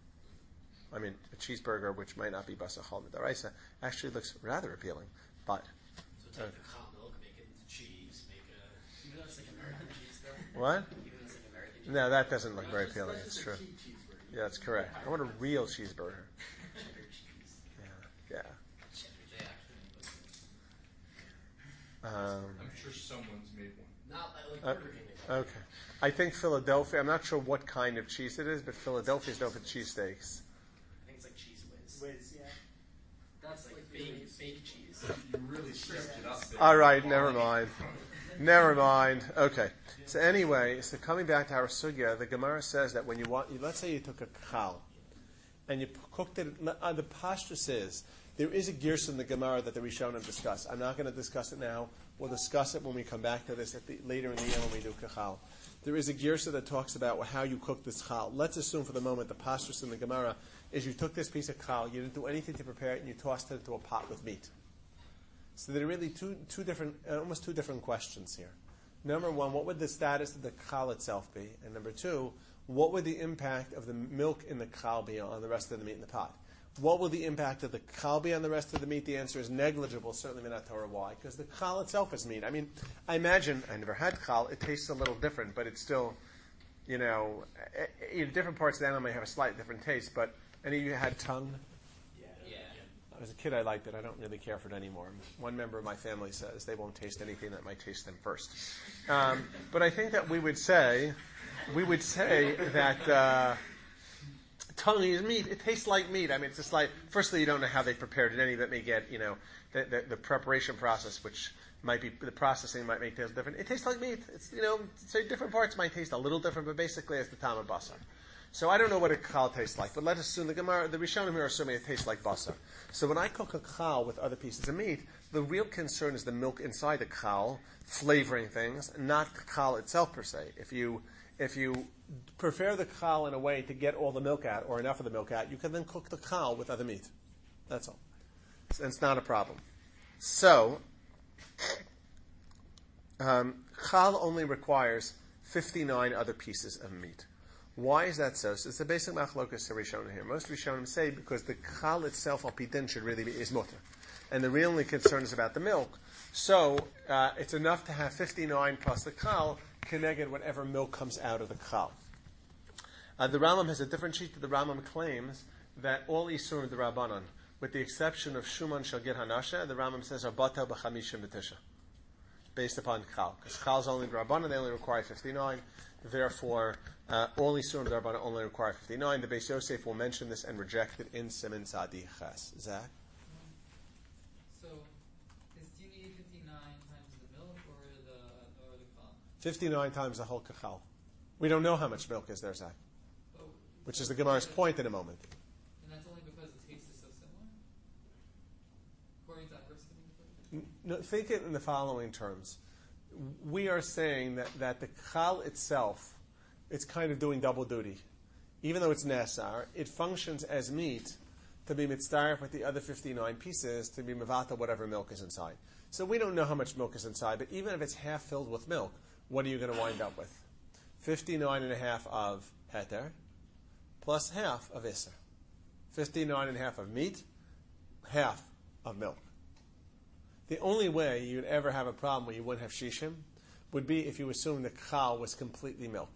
I mean, a cheeseburger, which might not be basar b'chalav midaraisa, actually looks rather appealing, but... So take the cow's milk, make it into cheese, make a... Even though it's like American cheese, though? What? Even though it's like American cheese? No, that doesn't look very appealing. It's true. Yeah, that's correct. I want a real cheeseburger. Yeah, yeah. Um, I'm sure someone's made one. Not like uh, Burger King. okay. I think Philadelphia, I'm not sure what kind of cheese it is, but Philadelphia's known for cheesesteaks. I think it's like cheese whiz. Whiz, yeah. That's like fake, fake cheese. You really stepped it up. All right, never mind. Never mind. Okay. So anyway, so coming back to our sugya, the Gemara says that when you want, let's say you took a kachal, and you p- cooked it, uh, the posture is, there is a girsa in the Gemara that the Rishonim discuss. I'm not going to discuss it now. We'll discuss it when we come back to this at the, later in the year when we do kachal. There is a girsa that talks about how you cook this chal. Let's assume for the moment the posture in the Gemara is you took this piece of chal, you didn't do anything to prepare it, and you tossed it into a pot with meat. So there are really two, two different, uh, almost two different questions here. Number one, what would the status of the chal itself be? And number two, what would the impact of the milk in the chal be on the rest of the meat in the pot? What will the impact of the chal be on the rest of the meat? The answer is negligible, certainly not Torah. Why? Because the chal itself is meat. I mean, I imagine, I never had chal, it tastes a little different, but it's still, you know, uh, different parts of the animal may have a slight different taste, but any of you had tongue? Yeah. yeah. As a kid, I liked it. I don't really care for it anymore. One member of my family says they won't taste anything that might taste them first. Um, but I think that we would say, we would say that uh, tongue is meat. It tastes like meat. I mean, it's just like, firstly, you don't know how they prepared it. Any of it may get, you know, the, the, the preparation process, which might be, the processing might make things different. It tastes like meat. It's, you know, so different parts might taste a little different, but basically it's the tam of basar. So I don't know what a chal tastes like, but let us assume the Gemara, the Rishonim here are assuming it tastes like basar. So when I cook a chal with other pieces of meat, the real concern is the milk inside the chal flavoring things, not the chal itself per se. If you if you prepare the chal in a way to get all the milk out or enough of the milk out, you can then cook the chal with other meat. That's all. So it's not a problem. So um, chal only requires fifty-nine other pieces of meat. Why is that so? So it's the basic machlokas Rishonim here. Most Rishonim say because the chal itself, al pidin, should really be is mutter, and the real only concern is about the milk. So uh, it's enough to have fifty-nine plus the chal connected whatever milk comes out of the chal. Uh, the Rambam has a different sheet. The Rambam claims that all isurim the Rabbanan, with the exception of shuman shel git hanasha, the Rambam says are bata b'chamishim v'tisha, based upon chal, because chal is only the Rabbanan, they only require fifty-nine. Therefore, uh, only Surim Darbana only require fifty-nine. The Beis Yosef will mention this and reject it in Siman Tzadi Ches. Zach? So, is do you need fifty-nine times the milk or the or the chal? fifty-nine times the whole kachal. We don't know how much milk is there, Zach. Oh, Which so is the Gemara's because- point in a moment. And that's only because the taste is so similar? According to that verse? that we put? No, think it in the following terms. We are saying that, that the chal itself, it's kind of doing double duty. Even though it's nesar, it functions as meat to be mitzdaref with the other fifty-nine pieces to be mevata whatever milk is inside. So we don't know how much milk is inside, but even if it's half filled with milk, what are you going to wind up with? fifty-nine and a half of heter plus half of iser. fifty-nine and a half of meat, half of milk. The only way you'd ever have a problem where you wouldn't have shishim would be if you assume the chal was completely milk.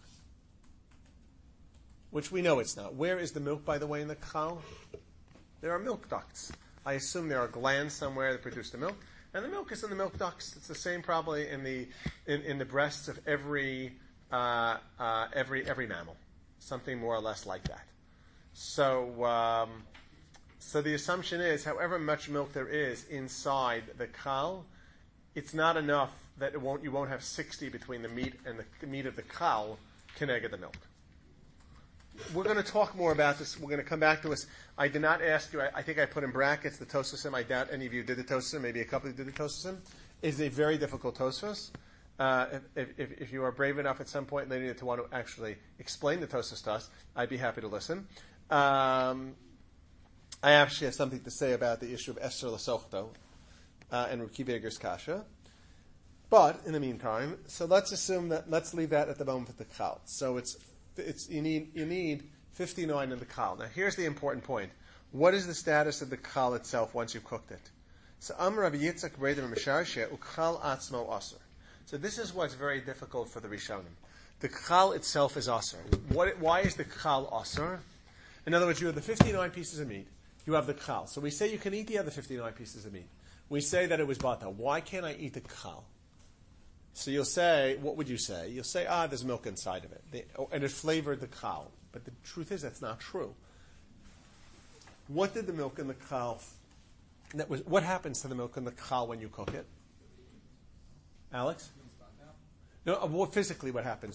Which we know it's not. Where is the milk, by the way, in the chal? There are milk ducts. I assume there are glands somewhere that produce the milk. And the milk is in the milk ducts. It's the same probably in the in, in the breasts of every uh, uh, every every mammal. Something more or less like that. So um, So the assumption is, however much milk there is inside the chal, it's not enough that it won't, you won't have sixty between the meat and the meat of the chal connected the milk. We're going to talk more about this. We're going to come back to this. I did not ask you. I, I think I put in brackets the Tosasim. I doubt any of you did the Tosasim. Maybe a couple of you did the Tosasim. It's a very difficult Tosfos. Uh, if, if, if you are brave enough at some point later to want to actually explain the Tosfos to us, I'd be happy to listen. Um, I actually have something to say about the issue of Esther Lasochto uh, and Ruki Beger's Kasha. But in the meantime, so let's assume that let's leave that at the moment with the chal. So it's it's you need you need fifty-nine in the chal. Now here's the important point: what is the status of the chal itself once you've cooked it? So Am Rabbi Yitzchak Breder Misharshe Uchal Atzmo Aser. So this is what's very difficult for the Rishonim. The chal itself is aser. What? Why is the chal aser? In other words, you have the fifty-nine pieces of meat. You have the chal. So we say you can eat the other fifty-nine pieces of meat. We say that it was bata. Why can't I eat the chal? So you'll say, what would you say? You'll say, ah, there's milk inside of it. They, oh, and it flavored the chal. But the truth is that's not true. What did the milk in the chal, that was, what happens to the milk in the chal when you cook it? Alex? No, what, physically what happens to it?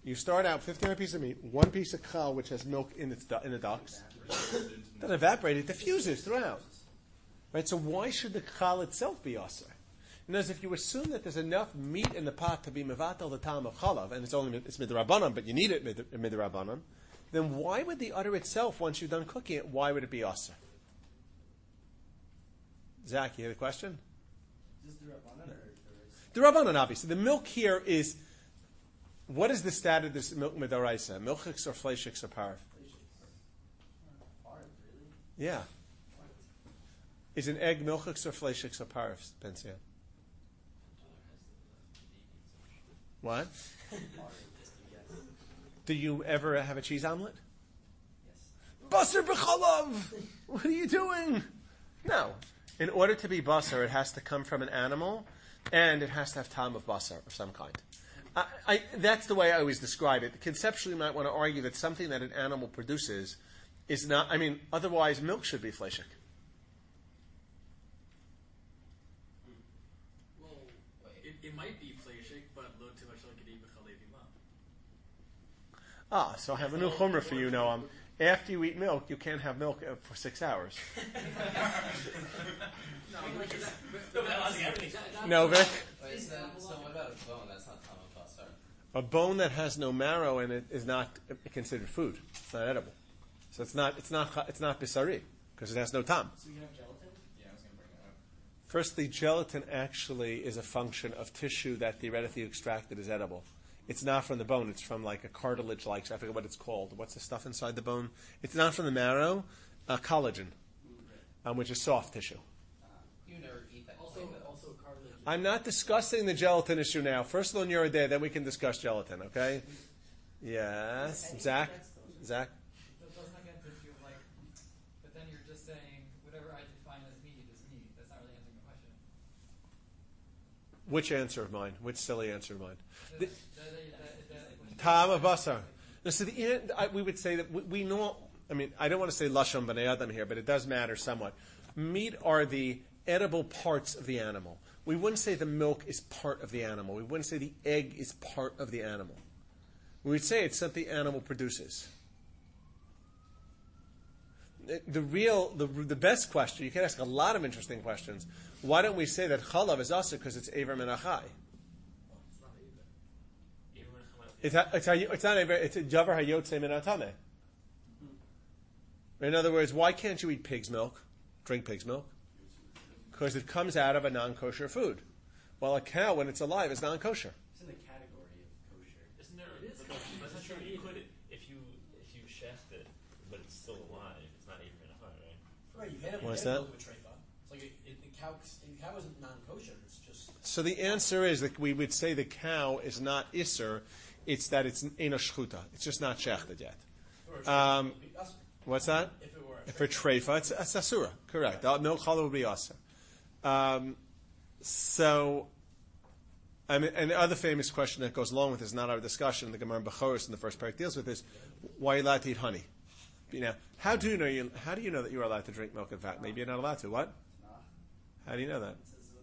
You start out fifteen hundred pieces of meat, one piece of chal which has milk in its du- in the ducts, then evaporate it, diffuses throughout. Right? So why should the chal itself be aser? And as if you assume that there's enough meat in the pot to be mevatel the tam of chalav, and it's only it's midrabanan, but you need it mid- midrabanan, then why would the udder itself, once you've done cooking it, why would it be aser? Zach, you hear the question? Just the Rabbanan or The Rabbanan, obviously. The milk here is, what is the status of this milk midaraisa? Milchiks or fleishiks or parv? Yeah. Is an egg milchiks or fleishiks or parv, Pensia? What? Do you ever have a cheese omelet? Yes. Basar b'chalav! What are you doing? No. In order to be basar, it has to come from an animal, and it has to have tam of basar of some kind. I, I, that's the way I always describe it. Conceptually, you might want to argue that something that an animal produces is not, I mean, otherwise milk should be fleshik. Well, it, it might be fleshik, but lo too much like it Ah, so I have a new chumrah for you, Noam. After you eat milk, you can't have milk uh, for six hours. No, Vic? Wait, so, so what about a bone that's not common basar? A bone that has no marrow in it is not considered food. It's not edible. So it's not it's not it's not bisari because it has no tam. So you can have gelatin? Yeah, I was going to bring that up. First, the gelatin actually is a function of tissue that theoretically extracted is edible. It's not from the bone. It's from like a cartilage-like. I forget what it's called. What's the stuff inside the bone? It's not from the marrow. Uh, collagen, um, which is soft tissue. You never eat that. Also, also cartilage. I'm not discussing the gelatin issue now. First of all, you're a day, then we can discuss gelatin. Okay? Yes, Zach. Zach. That doesn't get into issue of like, but then you're just saying whatever I define as meat is meat. That's not really answering the question. Which answer of mine? Which silly answer of mine? The, The- the, the, the, the, Tam of basar. Now, so the, I, we would say that we, we know. I mean, I don't want to say lashon b'nei adam here, but it does matter somewhat. Meat are the edible parts of the animal. We wouldn't say the milk is part of the animal. We wouldn't say the egg is part of the animal. We would say it's something the animal produces. The, the real, the, the best question, you can ask a lot of interesting questions. Why don't we say that chalav is also because it's aver min achai? It's, it's, it's not a, it's a javar hayotze min atame. In other words, why can't you eat pig's milk, drink pig's milk? Because it comes out of a non-kosher food. Well, a cow, when it's alive, is non-kosher. It's in the category of kosher. Isn't there? It is but that's not true. You could, if you if you shaft it, but it's still alive, it's not even in a hut, right? Right, you had it What's you had that? milk with treifa. It's like a, it, the cow, the cow isn't non-kosher. It's just So the answer is that we would say the cow is not isser. It's that it's ena shchuta. It's just not shechted yet. Um, what's that? if it were a For treifa, it's, it's asura. Correct. Right. No challah would be asa. Um, so, I mean, and the other famous question that goes along with this, is not our discussion, the Gemara in Bechoros in the first parak deals with this: why are you allowed to eat honey? You know, how do you know you? How do you know that you're allowed to drink milk and fat? Maybe you're not allowed to. What? How do you know that?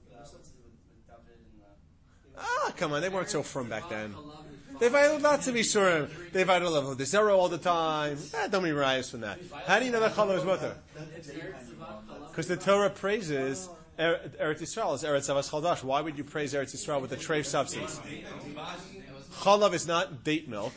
Ah, come on, they weren't so firm back then. They've had lots to be sure. They've had a level of the zero all the time. Eh, don't be rise from that. How do you know that challah is mutter? Because the Torah praises Er- Eretz Yisrael as Eretz Avos Chaldash. Why would you praise Eretz Yisrael with the treif substance? Chalav is not date milk.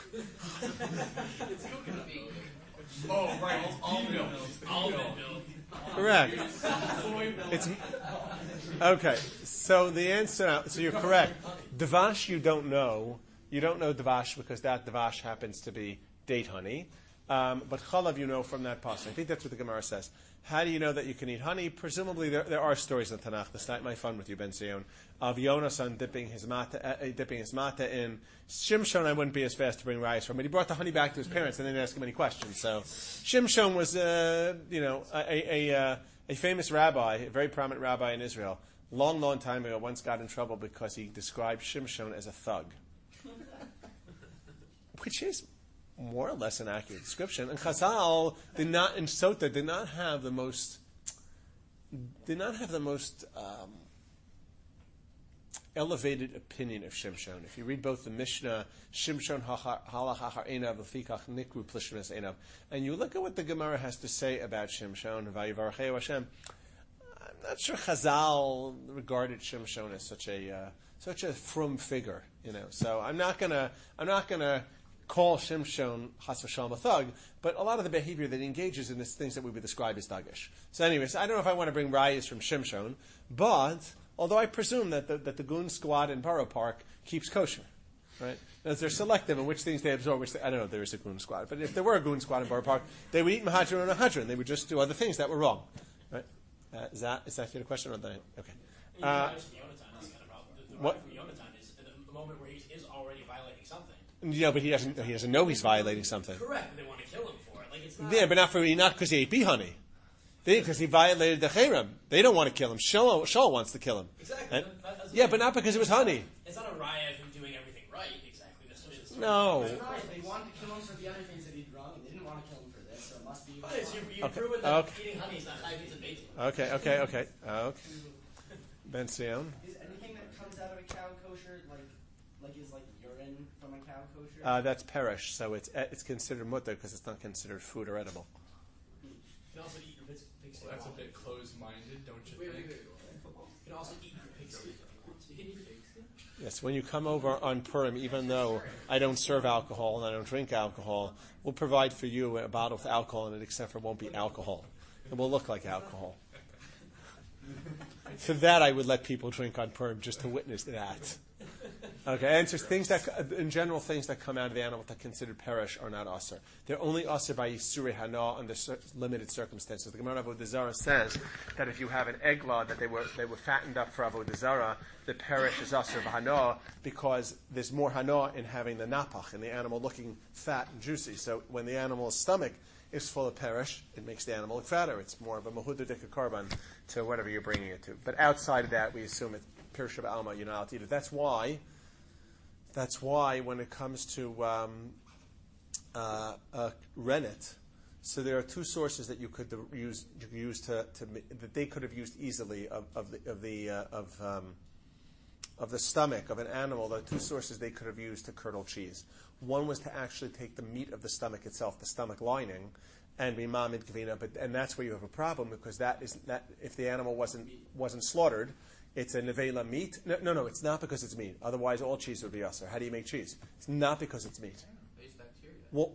Oh, right, it's almond milk. Almond milk. Correct. It's okay. So the answer. So you're correct. Dvash you don't know. You don't know dvash because that dvash happens to be date honey. Um, but chalav you know from that pasuk. I think that's what the Gemara says. How do you know that you can eat honey? Presumably there, there are stories in Tanakh. This night my fun with you, Ben Zion, of Yonasan dipping his mata, uh, dipping his mata in Shimshon. I wouldn't be as fast to bring rice from, but he brought the honey back to his parents and they didn't ask him any questions. So Shimshon was, uh, you know, a a, uh, a famous rabbi, a very prominent rabbi in Israel. Long, long time ago, once got in trouble because he described Shimshon as a thug, which is more or less an accurate description. And Chazal did not, in Sota, did not have the most, did not have the most um, elevated opinion of Shimshon. If you read both the Mishnah, Shimshon halach achar einav lefikach nikru plishmas einav, and you look at what the Gemara has to say about Shimshon, vayivaracheu Hashem, I'm not sure Chazal regarded Shimshon as such a uh, such a frum figure, you know. So I'm not gonna I'm not gonna call Shimshon Chas v'Shalom a thug, but a lot of the behavior that he engages in is things that we would describe as thuggish. So anyways, I don't know if I want to bring rayas from Shimshon, but although I presume that the, that the goon squad in Borough Park keeps kosher, right? As they're selective in which things they absorb, which they, I don't know if there is a goon squad, but if there were a goon squad in Borough Park, they would eat mahadran and mahadran. They would just do other things that were wrong, right? Uh, is that is that your question or the okay? Uh, what? The moment where he is already violating something. Yeah, but he doesn't. He doesn't know he's violating something. Correct, but they want to kill him for it. Like it's not. Yeah, but not for not because he ate bee honey. Because he violated the cherem. They don't want to kill him. Shaul, Shaul wants to kill him. Exactly. And, that, that yeah, but not because it was honey. It's not a riot of him doing everything right, exactly. That's what it's no. It's not. They wanted to kill him for the other things that he did wrong, and they didn't want to kill him for this, so it must be... But it's, you you okay. proven that okay. eating honey is not high pizza bacon. Okay, okay, okay. okay. Ben Sion. Is anything that comes out of a cow kosher, like, like is like urine from a cow kosher? Uh, that's perish, so it's it's considered mutter because it's not considered food or edible. You can also eat your pig's pig's Well, that's a bit closed-minded, don't you wait, think? Wait, wait, wait. You can also eat your pig's skin. You can eat pig's skin. Yes, when you come over on Purim, even though I don't serve alcohol and I don't drink alcohol, we'll provide for you a bottle with alcohol in it, except for it won't be alcohol. It will look like alcohol. For that, I would let people drink on Purim just to witness that. Okay, and just things that, in general, things that come out of the animal that are considered perish are not aser. They're only aser by Yisuri Hana under cer- limited circumstances. The Gemara Avodah Zarah says that if you have an eglah that they were they were fattened up for Avodah Zarah, the perish is aser b'hana because there's more hana in having the napach, in the animal looking fat and juicy. So when the animal's stomach is full of perish, it makes the animal look fatter. It's more of a mahuda dika korban to whatever you're bringing it to. But outside of that, we assume it's perish of alma, you're not allowed to eat it. That's why, that's why when it comes to um, uh, uh, rennet, so there are two sources that you could use, you could use to, to that they could have used easily of, of the of the uh, of um, of the stomach of an animal. There are two sources they could have used to curdle cheese. One was to actually take the meat of the stomach itself, the stomach lining, and be mamid gavina, but and that's where you have a problem because that is that if the animal wasn't wasn't slaughtered, it's a nevela meat. No, no, no, it's not because it's meat. Otherwise, all cheese would be aser. How do you make cheese? It's not because it's meat. Base bacteria. Well,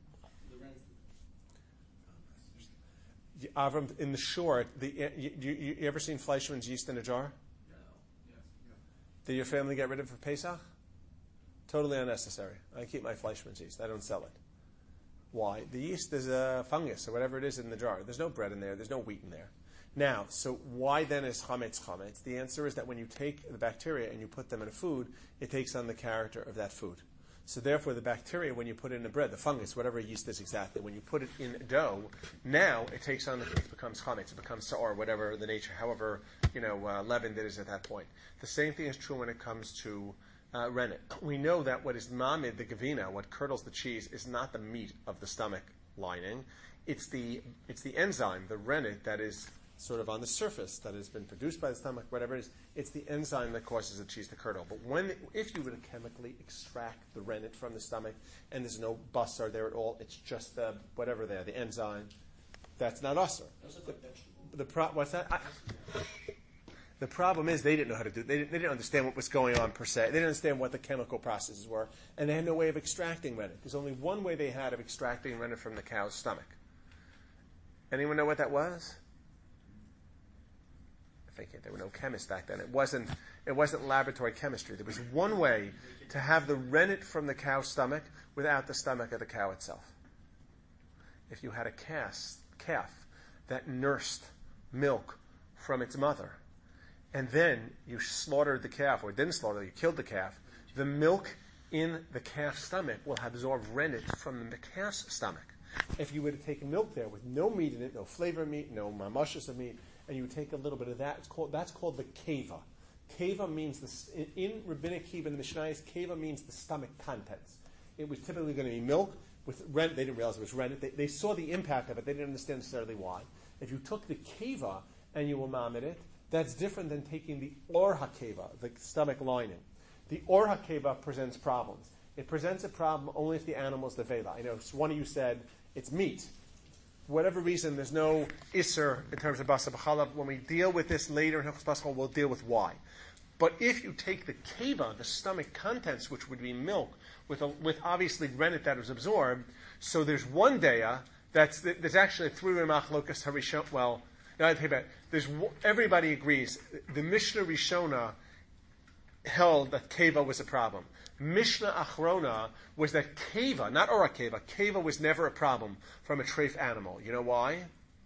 Avram, in the short, the you, you, you ever seen Fleischmann's yeast in a jar? No. Yes. Did your family get rid of it for Pesach? Totally unnecessary. I keep my Fleischmann's yeast. I don't sell it. Why? The yeast is a fungus or whatever it is in the jar. There's no bread in there. There's no wheat in there. Now, so why then is chametz chametz? The answer is that when you take the bacteria and you put them in a food, it takes on the character of that food. So therefore, the bacteria, when you put it in the bread, the fungus, whatever yeast is exactly, when you put it in dough, now it takes on, the, it becomes chametz, it becomes sa'or, whatever the nature, however, you know, uh, leavened it is at that point. The same thing is true when it comes to Uh, rennet. We know that what is mamid, the gavina, what curdles the cheese, is not the meat of the stomach lining. It's the it's the enzyme, the rennet, that is sort of on the surface, that has been produced by the stomach, whatever it is. It's the enzyme that causes the cheese to curdle. But when, if you were to chemically extract the rennet from the stomach, and there's no basar there at all, it's just the whatever there, the enzyme, that's not usher. The, the pro- what's that? I, The problem is they didn't know how to do it. They didn't, they didn't understand what was going on per se. They didn't understand what the chemical processes were. And they had no way of extracting rennet. There's only one way they had of extracting rennet from the cow's stomach. Anyone know what that was? I think there were no chemists back then. It wasn't, it wasn't laboratory chemistry. There was one way to have the rennet from the cow's stomach without the stomach of the cow itself. If you had a calf, calf that nursed milk from its mother, and then you slaughtered the calf, or didn't slaughter, you killed the calf, the milk in the calf's stomach will absorb rennet from the calf's stomach. If you were to take milk there with no meat in it, no flavor of meat, no mamashas of meat, and you take a little bit of that, it's called, that's called the keva. Keva means, the, in, in rabbinic kiva in the Mishnayos, keva means the stomach contents. It was typically going to be milk with rennet. They didn't realize it was rennet. They, they saw the impact of it. They didn't understand necessarily why. If you took the keva and you mamid it, That's different than taking the or hakeva, the stomach lining. The or hakeva presents problems. It presents a problem only if the animal is the vela. I know one of you said it's meat. For whatever reason, there's no isser in terms of basa b'chalab. When we deal with this later in Hilchos Paschal, we'll deal with why. But if you take the keva, the stomach contents, which would be milk, with a, with obviously rennet that was absorbed, so there's one daya that's there's actually three machlokas harishon. Well, no, I take that. There's everybody agrees. The Mishnah Rishona held that keva was a problem. Mishnah Achrona was that keva, not ora keva, keva was never a problem from a treif animal. You know why?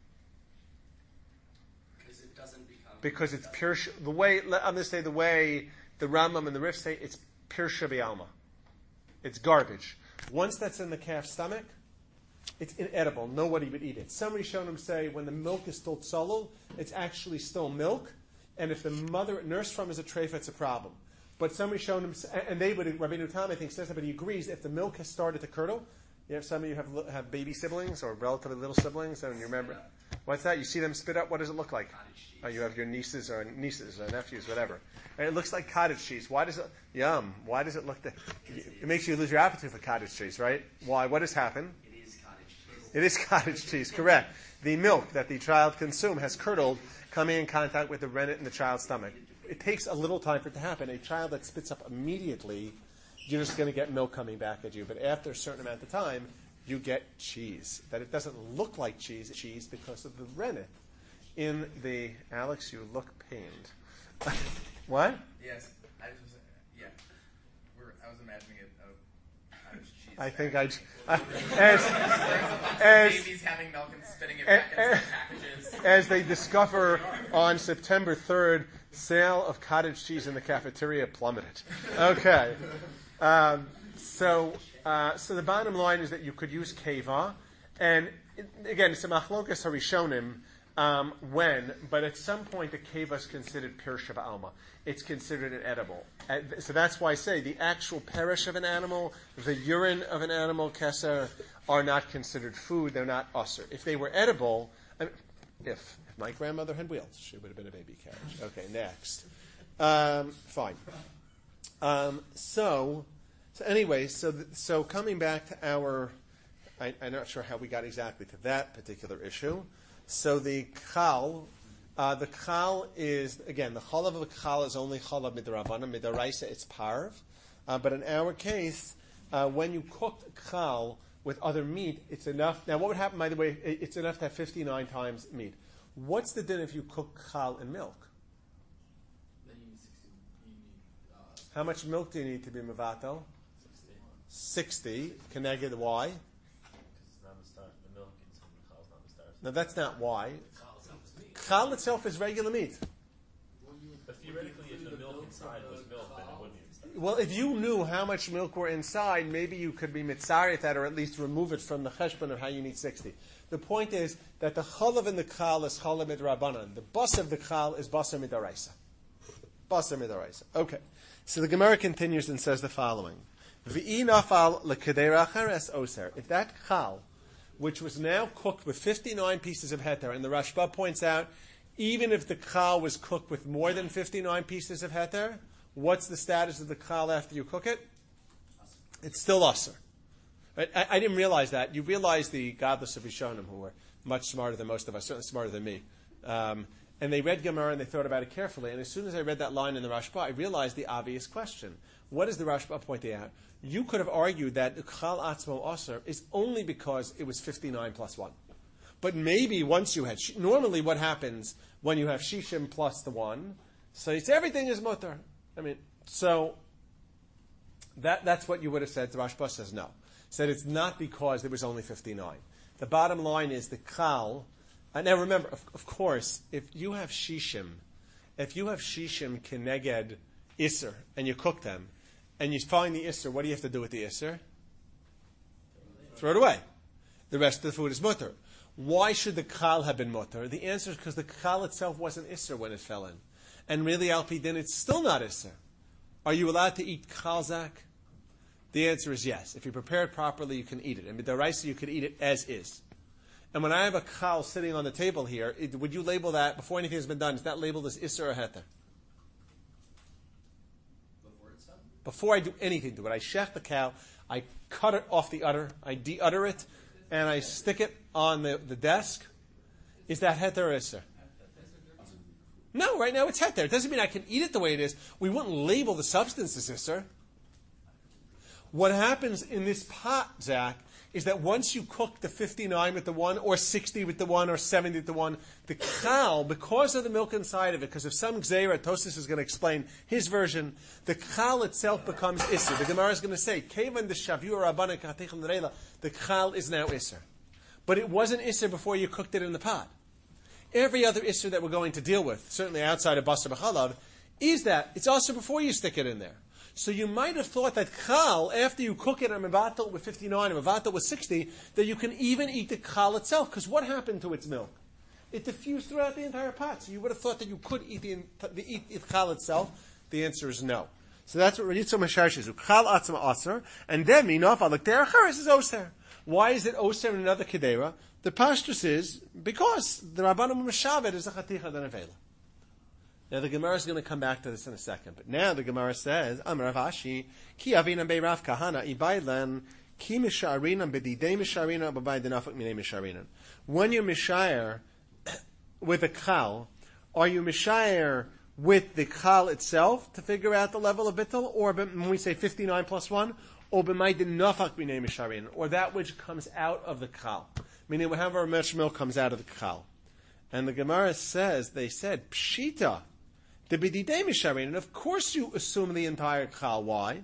Because it doesn't become. Because it's pure. The way I'm going to say the way the Rambam and the Rif say it's pure shabialma. It's garbage. Once that's in the calf's stomach, it's inedible. Nobody would eat it. Some Rishonim say when the milk is still tzolul, it's actually still milk, and if the mother nursed from is a treif, it's a problem. But some Rishonim, and they would, Rabbi Nutam, I think, says that, but he agrees, if the milk has started to curdle, you have some of you have have baby siblings or relatively little siblings, and you remember, what's that? You see them spit up, what does it look like? Oh, you have your nieces or nieces or nephews, whatever. And it looks like cottage cheese. Why does it, yum, why does it look, the, it makes you lose your appetite for cottage cheese, right? Why? What has happened? It is cottage cheese. It is cottage cheese, correct. The milk that the child consumed has curdled, coming in contact with the rennet in the child's stomach. It takes a little time for it to happen. A child that spits up immediately, you're just going to get milk coming back at you. But after a certain amount of time, you get cheese. That it doesn't look like cheese, it's cheese because of the rennet in the... Alex, you look pained. What? Yes, I was. Yeah, We're, I was imagining it of cottage cheese. I think I... Uh, as, as, babies having milk and spitting it as, back into packages. As they discover on September third, sale of cottage cheese in the cafeteria plummeted. Okay. Um, so, uh, so the bottom line is that you could use keva, and it, again, it's a machlokas harishonim um, when, but at some point the keva is considered pir shava alma. It's considered an edible. Uh, so that's why I say the actual perish of an animal, the urine of an animal, keser, are not considered food. They're not usser. If they were edible, I mean, if if my grandmother had wheels, she would have been a baby carriage. Okay, next. Um, fine. Um, so, so anyway, so th- so coming back to our, I, I'm not sure how we got exactly to that particular issue. So the chal, uh, the chal is again the chalav of the chal is only chalav midrabanan, midaraisa it's parv, uh, but in our case, uh, when you cooked chal with other meat, it's enough. Now, what would happen, by the way? It's enough to have fifty-nine times meat. What's the din if you cook chal in milk? Then you need sixty. You need, uh, How much milk do you need to be mevatel? Sixty. Keneged why? Because it's not mistar. The milk in some chal is not mistar. Now that's not why. Chal itself is regular meat. But theoretically, if the milk inside was milk, then it wouldn't be mistar. Well, if you knew how much milk were inside, maybe you could be mitzaret that, or at least remove it from the cheshbon of how you need sixty. The point is that the chalav in the chal is chalav midrabanan. The bas of the chal is basar midaraisa. Basar midaraisa. Okay. So the Gemara continues and says the following: V'i nafal lekadei acheres oser. If that chal, which was now cooked with fifty-nine pieces of heter, and the Rashba points out, even if the chal was cooked with more than fifty-nine pieces of heter, what's the status of the chal after you cook it? It's still usher. Right? I, I didn't realize that. You realize the godless of Rishonim, who were much smarter than most of us, certainly smarter than me. Um, and they read Gemara and they thought about it carefully. And as soon as I read that line in the Rashba, I realized the obvious question. What is the Rashba pointing out? You could have argued that Chal Atzmo Aser is only because it was fifty-nine plus one. But maybe once you had... Normally what happens when you have Shishim plus the one, so it's everything is mutter. I mean, so that that's what you would have said. The Rashba says no. Said it's not because there was only fifty-nine. The bottom line is the chal. Uh, now remember, of, of course, if you have shishim, if you have shishim keneged iser, and you cook them, and you find the iser, what do you have to do with the iser? Throw it away. The rest of the food is mutter. Why should the chal have been mutter? The answer is because the chal itself wasn't iser when it fell in. And really, al pi din, it's still not iser. Are you allowed to eat chalzak? The answer is yes. If you prepare it properly, you can eat it. And b'daraisa, you can eat it as is. and when I have a chal sitting on the table here, it, would you label that, before anything has been done, is that labeled as Isser or Heter? Before it's done? Before I do anything to it, I shech the cow, I cut it off the udder, I de-udder it, and I stick it on the, the desk. Is that Heter or Isser? No, right now it's Heter. It doesn't mean I can eat it the way it is. We wouldn't label the substance as Isser. What happens in this pot, Zach, is that once you cook the fifty-nine with the one, or sixty with the one, or seventy with the one, the chal, because of the milk inside of it, because of some gzeira, Tosfos is going to explain his version, the chal itself becomes Isser. The Gemara is going to say, Kevan the Shavur Rabbanan Katechel Nereila, the chal is now Isser. But it wasn't Isser before you cooked it in the pot. Every other Isser that we're going to deal with, certainly outside of Basar B'chalav, is that it's also before you stick it in there. So you might have thought that chal, after you cook it, a mevatel with fifty-nine, a mevatel with sixty, that you can even eat the chal itself. Because what happened to its milk? It diffused throughout the entire pot. So you would have thought that you could eat the, the eat the chal itself. The answer is no. So that's what Ritzo Masharsh is. Chal atzma aser, and then minaf alek deracharis is oser. Why is it oser in another kedera? The pashtus is because the Rabbanim Meshavet is a chaticha than avela. Now the Gemara is going to come back to this in a second, but now the Gemara says, Amar Rav Ashi, Ki avinam bei Rav Kahana, ibaylan, ki misharinan bedidei misharinan, b'bay denafak minei misharinan. When you're mishayer with a chal, are you mishayer with the chal itself to figure out the level of bittul, or when we say fifty-nine plus one, or b'may denafak minei misharinan, or that which comes out of the chal, meaning whenever much milk comes out of the chal. And the Gemara says, they said, pshita, the bididei misharin, and of course you assume the entire chal. Why?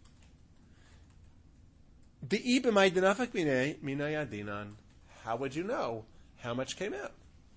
The ibemai denafak minei minay adinan. How would you know how much came out?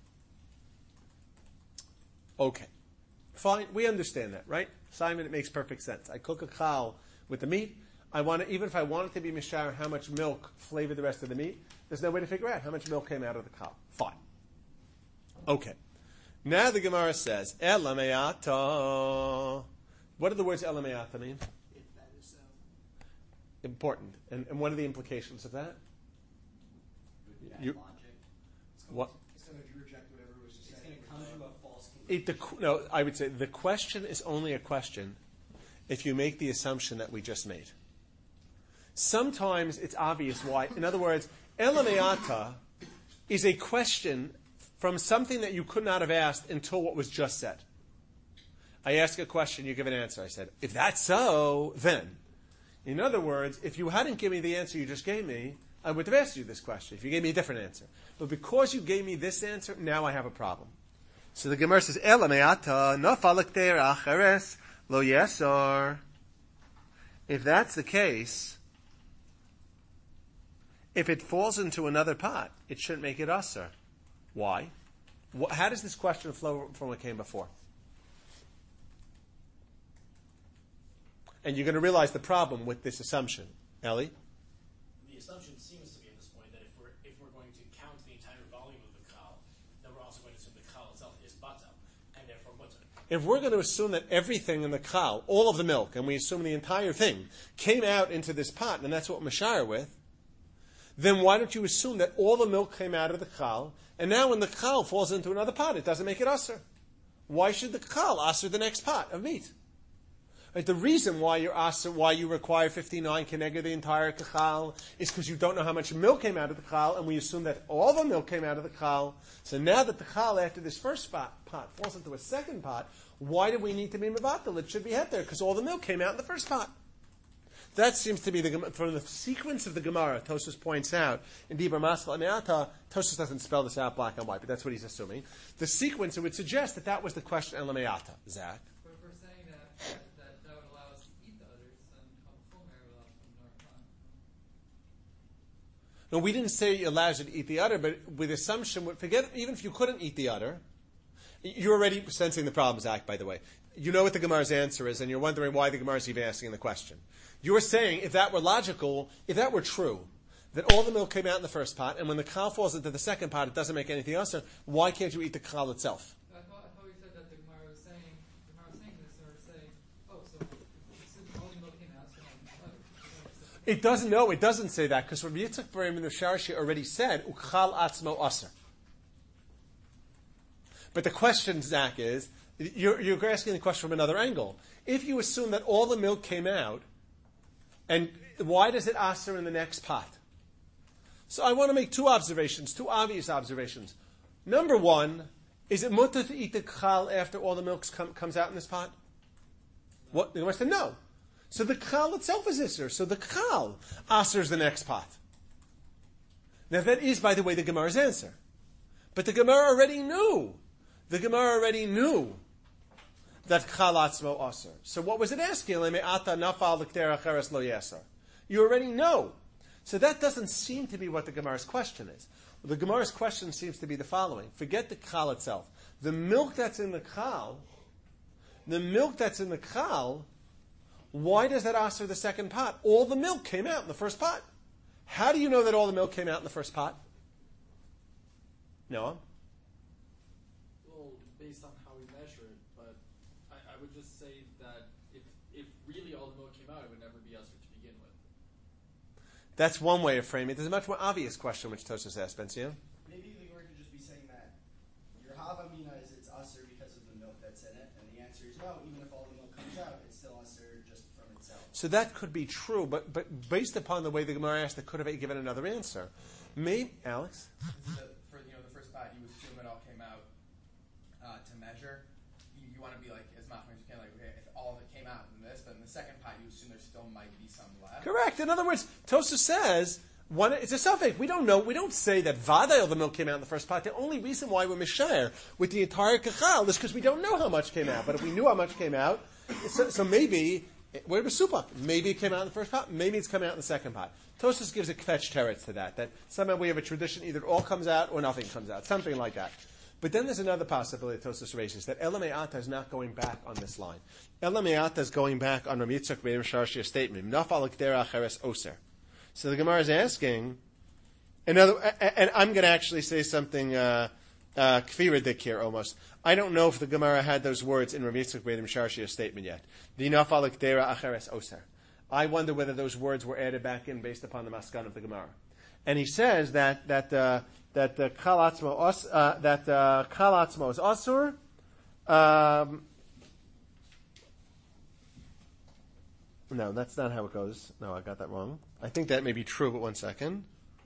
Okay, fine, we understand that, right? Simon, it makes perfect sense. I cook a chal with the meat. I want to, even if I want it to be mishar, how much milk flavored the rest of the meat. There's no way to figure out how much milk came out of the chal. Fine. Okay. Now the Gemara says, Elameata. What do the words Elameata mean? If that is so. Important. And, and what are the implications of that? You, what? It's going to reject whatever was just It's going to come to a false it, the, No, I would say the question is only a question if you make the assumption that we just made. Sometimes it's obvious why. In other words, Elameata is a question from something that you could not have asked until what was just said. I ask a question, you give an answer. I said, if that's so, then. In other words, if you hadn't given me the answer you just gave me, I would have asked you this question, if you gave me a different answer. But because you gave me this answer, now I have a problem. So the Gemara says, Ela me'ata nafalek acheres lo yesor. If that's the case, if it falls into another pot, it shouldn't make it aser. Why? How does this question flow from what came before? And you're going to realize the problem with this assumption. Ellie? The assumption seems to be at this point that if we're if we're going to count the entire volume of the chal, then we're also going to assume the chal itself is batel, and therefore mutter. If we're going to assume that everything in the chal, all of the milk, and we assume the entire thing, came out into this pot, and that's what we're mashar with, then why don't you assume that all the milk came out of the chal, and now when the chal falls into another pot, it doesn't make it aser? Why should the chal aser the next pot of meat? Right, the reason why you're aser, why you require fifty-nine keneged the entire chal, is because you don't know how much milk came out of the chal, and we assume that all the milk came out of the chal. So now that the chal, after this first pot, pot falls into a second pot, why do we need to be mevatel? It should be het there, because all the milk came out in the first pot. That seems to be the from the sequence of the Gemara. Tosfos points out in Dibur Maskal Ameata. Tosfos doesn't spell this out black and white, but that's what he's assuming. The sequence, it would suggest that that was the question in Lameata. Zach. But if we're saying that, that, that, that would allow us to eat the others, then Full Mary would allow us to eat our time. No, we didn't say it allows you to eat the udder, but with assumption, forget even if you couldn't eat the udder, you're already sensing the problem, Zach. By the way, you know what the Gemara's answer is, and you're wondering why the Gemara is even asking the question. You're saying, if that were logical, if that were true, that all the milk came out in the first pot, and when the chal falls into the second pot, it doesn't make anything else, why can't you eat the chal itself? I thought, I thought we said that the Gemara was saying, the Gemara was saying this, or saying, oh, so all the milk came out, so It doesn't, no, it doesn't say that, because Rabbi Yitzchak bar Rabbi Sharshi already said, Uchal atzmo aser. But the question, Zach, is, you're, you're asking the question from another angle. If you assume that all the milk came out, and why does it aser in the next pot? So I want to make two observations, two obvious observations. Number one, is it mutter to eat the kchal after all the milk com- comes out in this pot? What? The Gemara said no. So the kchal itself is isser. So the kchal asers the next pot. Now that is, by the way, the Gemara's answer. But the Gemara already knew. The Gemara already knew that kchal atzmo aser. So what was it asking? You already know. So that doesn't seem to be what the Gemara's question is. The Gemara's question seems to be the following. Forget the kchal itself. The milk that's in the kchal, the milk that's in the kchal, why does that aser the second pot? All the milk came out in the first pot. How do you know that all the milk came out in the first pot? Noah? Well, based on how we measure it, but I, I would just say that if, if really all the milk came out, it would never be usher to begin with. That's one way of framing it. There's a much more obvious question which Tosfos asked, Ben Sion. Maybe the Gemara could just be saying that your havamina is it's usher because of the milk that's in it, and the answer is no, even if all the milk comes out, it's still usher just from itself. So that could be true, but but based upon the way the Gemara asked, it could have given another answer. Maybe, Alex? The, for you know the first pot, you assume it all came out uh, to measure. You, you want to be like as much as you can, like okay, if all of it came out in this, but in the second pot, you assume there still might be some left. Correct. In other words, Tosfos says one, it's a suffix. We don't know. We don't say that vaday all the milk came out in the first pot. The only reason why we're mishayer with the entire kachal is because we don't know how much came out. But if we knew how much came out, so, so maybe we're supa. Maybe it came out in the first pot. Maybe it's coming out in the second pot. Tosfos gives a kvetch teretz to that. That somehow we have a tradition either it all comes out or nothing comes out, something like that. But then there's another possibility Tosfos raises that Elameata is not going back on this line. Elameata is going back on Rabbi Yitzchak bar Sharshi's statement. Nafal k'dera acheres oser. So the Gemara is asking, another, and I'm going to actually say something uh, uh, kfiradik here almost. I don't know if the Gemara had those words in Rabbi Yitzchak bar Sharshi's statement yet. The nafal k'dera acheres oser. I wonder whether those words were added back in based upon the maskan of the Gemara. And he says that that uh, that the kal atzmo os, uh, that uh, kal atzmo is asur. Um, no, that's not how it goes. No, I got that wrong. I think that may be true, but one second.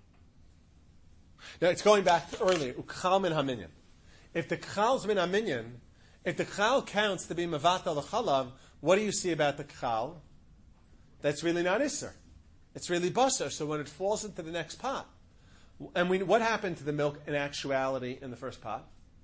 No, it's going back to earlier. Ukal min haminyan. If the chal's min haminyan, if the chal counts to be mevatel the chalav, what do you see about the chal? That's really not isser. It's really basar. So when it falls into the next pot, and we, what happened to the milk in actuality in the first pot?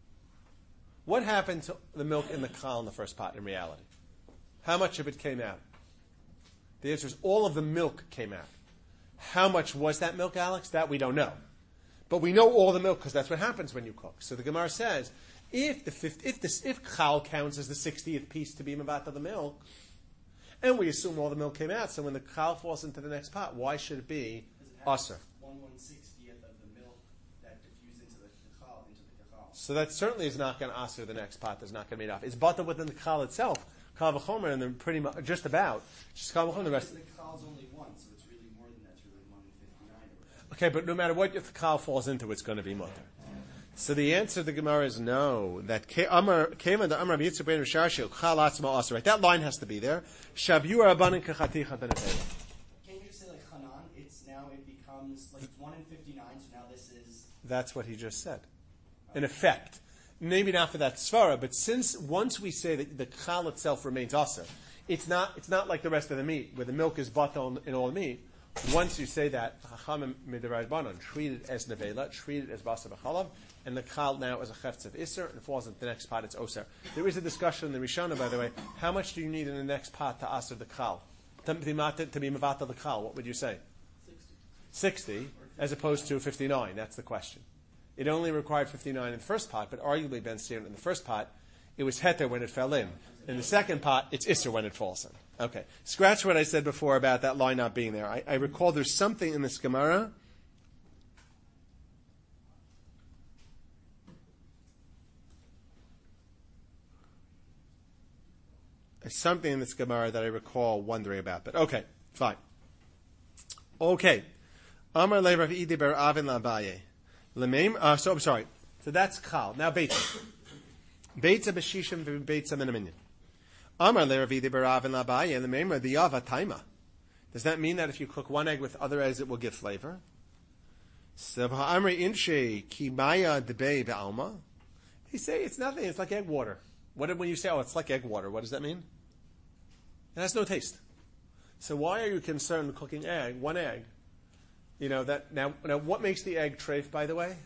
What happened to the milk in the chal in the first pot in reality? How much of it came out? The answer is all of the milk came out. How much was that milk, Alex? That we don't know. But we know all the milk because that's what happens when you cook. So the Gemara says, if the fifth, if this if chal counts as the sixtieth piece to be mavat of the milk, and we assume all the milk came out, so when the chal falls into the next pot, why should it be aser? One one sixtieth of the milk that diffused into the chal into the chal. So that certainly is not going to aser the next pot. There's not going to be enough. It's butter within the chal itself. Kal v'chomer, and then pretty much just about just kal v'chomer. The rest. The chal's only one, so it's really more than that. It's really one in fifty-nine. Okay, but no matter what if the chal falls into, it's going to be mutter. So the answer to the Gemara is no. That Amar came under Amar Yitzchak ben Sharshiel chal atzma aser. Right, that line has to be there. Shavu arabanan kachaticha benatayim. Can you just say like Hanan? It's now it becomes like it's one in fifty-nine. So now this is. That's what he just said. In effect. Maybe not for that svara, but since once we say that the chal itself remains aser, it's not it's not like the rest of the meat where the milk is batal in all the meat. Once you say that chachamim midrabanan treat it as nevela, treat it as basa b'chalav, and the chal now is a chefetz of iser and falls into the next pot. It's oser. There is a discussion in the Rishona, by the way. How much do you need in the next pot to aser the chal to, to be mavata the chal? What would you say? Sixty. Sixty, as opposed to fifty-nine. That's the question. It only required fifty-nine in the first pot, but arguably Ben Sion in the first pot, it was heter when it fell in. In the second pot, it's isser when it falls in. Okay. Scratch what I said before about that line not being there. I, I recall there's something in this Gemara. There's something in this Gemara that I recall wondering about. But okay, fine. Okay. Amar le Rav Idi ber Avin l'Abaye. L'meim, uh, so I'm sorry. So that's Chal. Now Beitza. Beitza b'shishim v'beitza minaminyan. Amar le Rav Idi ber Avin l'Abaye. L'meim the Yava taima. Does that mean that if you cook one egg with other eggs, it will give flavor? So Amri inshe kimaya debei be'alma. He say it's nothing. It's like egg water. What when you say, oh, it's like egg water? What does that mean? It has no taste. So why are you concerned with cooking egg, one egg? You know that now. Now, what makes the egg treif, by the way?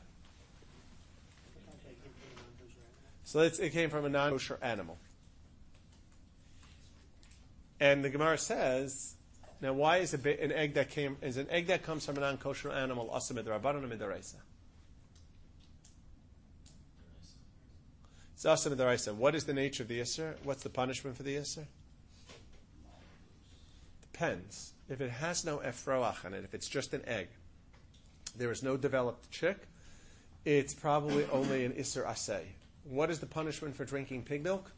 So it's, it came from a non-kosher animal. And the Gemara says, now why is a ba- an egg that came is an egg that comes from a non-kosher animal asa midrabanan or midaraisa? It's asa midaraisa. What is the nature of the isser? What's the punishment for the isser? Depends. If it has no efroach on it, if it's just an egg, there is no developed chick, it's probably only an isser asay. What is the punishment for drinking pig milk?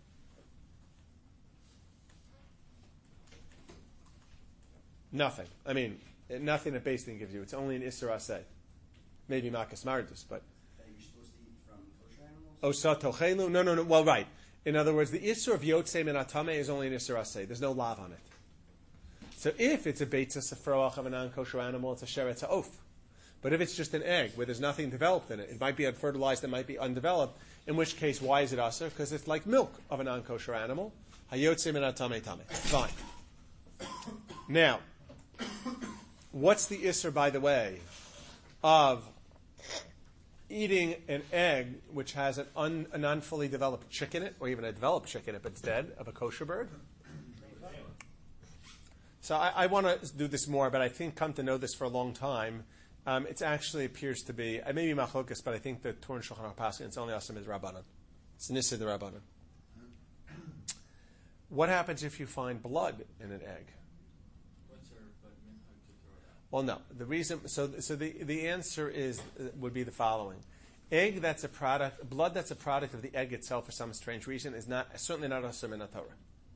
Nothing. I mean, nothing that Beis Din gives you. It's only an isser asay. Maybe makas mardus, but. That you're supposed to eat from kosher animals? Osa tochelu? No, no, no. Well, right. In other words, the isser of yotzei min atame is only an isser asay. There's no lav on it. So if it's a beitza sefroach of a non-kosher animal, it's a sheretz ha'of. But if it's just an egg where there's nothing developed in it, it might be unfertilized, it might be undeveloped, in which case, why is it aser? Because it's like milk of a non-kosher animal. Hayotze min atame tame. Fine. Now, what's the isser, by the way, of eating an egg which has an, un, an unfully developed chick in it, or even a developed chick in it, but it's dead, of a kosher bird? So I, I want to do this more, but I think come to know this for a long time. Um, it actually appears to be, I may be machlokas, but I think the Torah and Shulchan Aruch Paskin, it's only Asamid Rabbanan. It's Nisid Rabbanan. What happens if you find blood in an egg? What's your but minhag to throw it out? Well, no. The reason, so so the, the answer is would be the following: egg that's a product, blood that's a product of the egg itself for some strange reason is not certainly not Asur min Torah.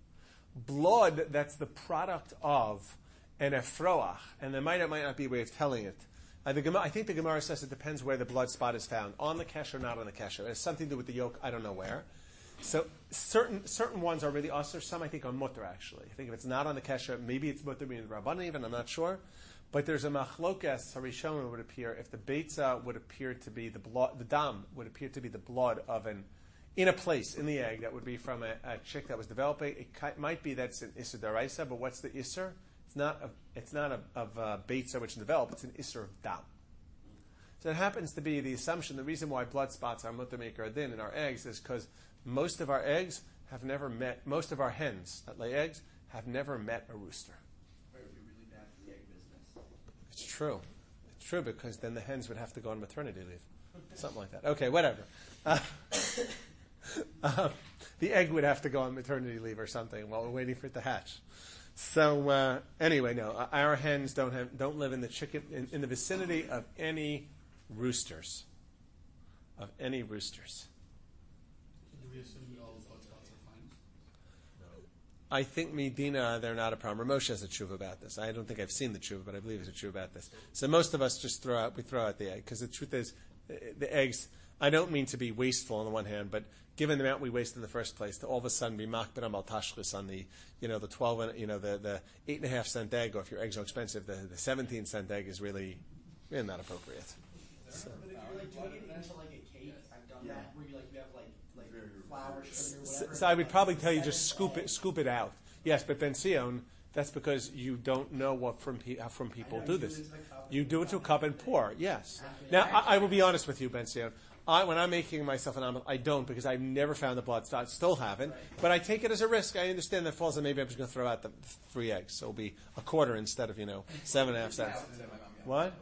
Blood that's the product of an efroach, and there might or might not be a way of telling it. Uh, the Gemara, I think the Gemara says it depends where the blood spot is found, on the kesher, not on the kesher. It has something to do with the yolk, I don't know where. So certain certain ones are really usher, some I think are mutter actually. I think if it's not on the kesher, maybe it's mutter being the Rabbanan even, I'm not sure. But there's a machlokas, Harishon would appear, if the beitza would appear to be the blood, the dam would appear to be the blood of an, in a place, in the egg, that would be from a, a chick that was developing. It ki- might be that's an Isser Daraisa, but what's the Isser? It's not a, it's not a, of uh, Beitza which developed, it's an Isser of Dam. So it happens to be the assumption, the reason why blood spots are mutter maker adin in our eggs is because most of our eggs have never met, most of our hens that lay eggs have never met a rooster. It would be really bad for the egg business. It's true. It's true because then the hens would have to go on maternity leave. Something like that. Okay, whatever. Uh, Uh, the egg would have to go on maternity leave or something while we're waiting for it to hatch. So uh, anyway, no, our hens don't have don't live in the chicken in, in the vicinity of any roosters, of any roosters. Do we assume that all blood spots are fine? I think Medina, they're not a problem. Moshe has a tshuva about this. I don't think I've seen the tshuva, but I believe there's a tshuva about this. So most of us just throw out we throw out the egg because the truth is, the eggs. I don't mean to be wasteful on the one hand, but given the amount we waste in the first place, to all of a sudden be makbidam al tashchis on the, you know, the twelve, you know, the, the eight and a half cent egg, or if your eggs are expensive, the, the seventeen cent egg is really, really not appropriate. So. But if you're like doing it into like a cake, I've done that, where you like you have like like flour, sugar, whatever. So, so I would probably tell you just scoop it, scoop it out. Yes, but Ben Sion, that's because you don't know what from pe- how from people do this. You do it to a cup and pour. Yes. Now I, I will be honest with you, Ben Sion. I, when I'm making myself an omelet, I don't because I've never found the blood spot. Still haven't. But I take it as a risk. I understand that falls and maybe I'm just going to throw out the three eggs. So it'll be a quarter instead of, you know, seven and a half cents. What?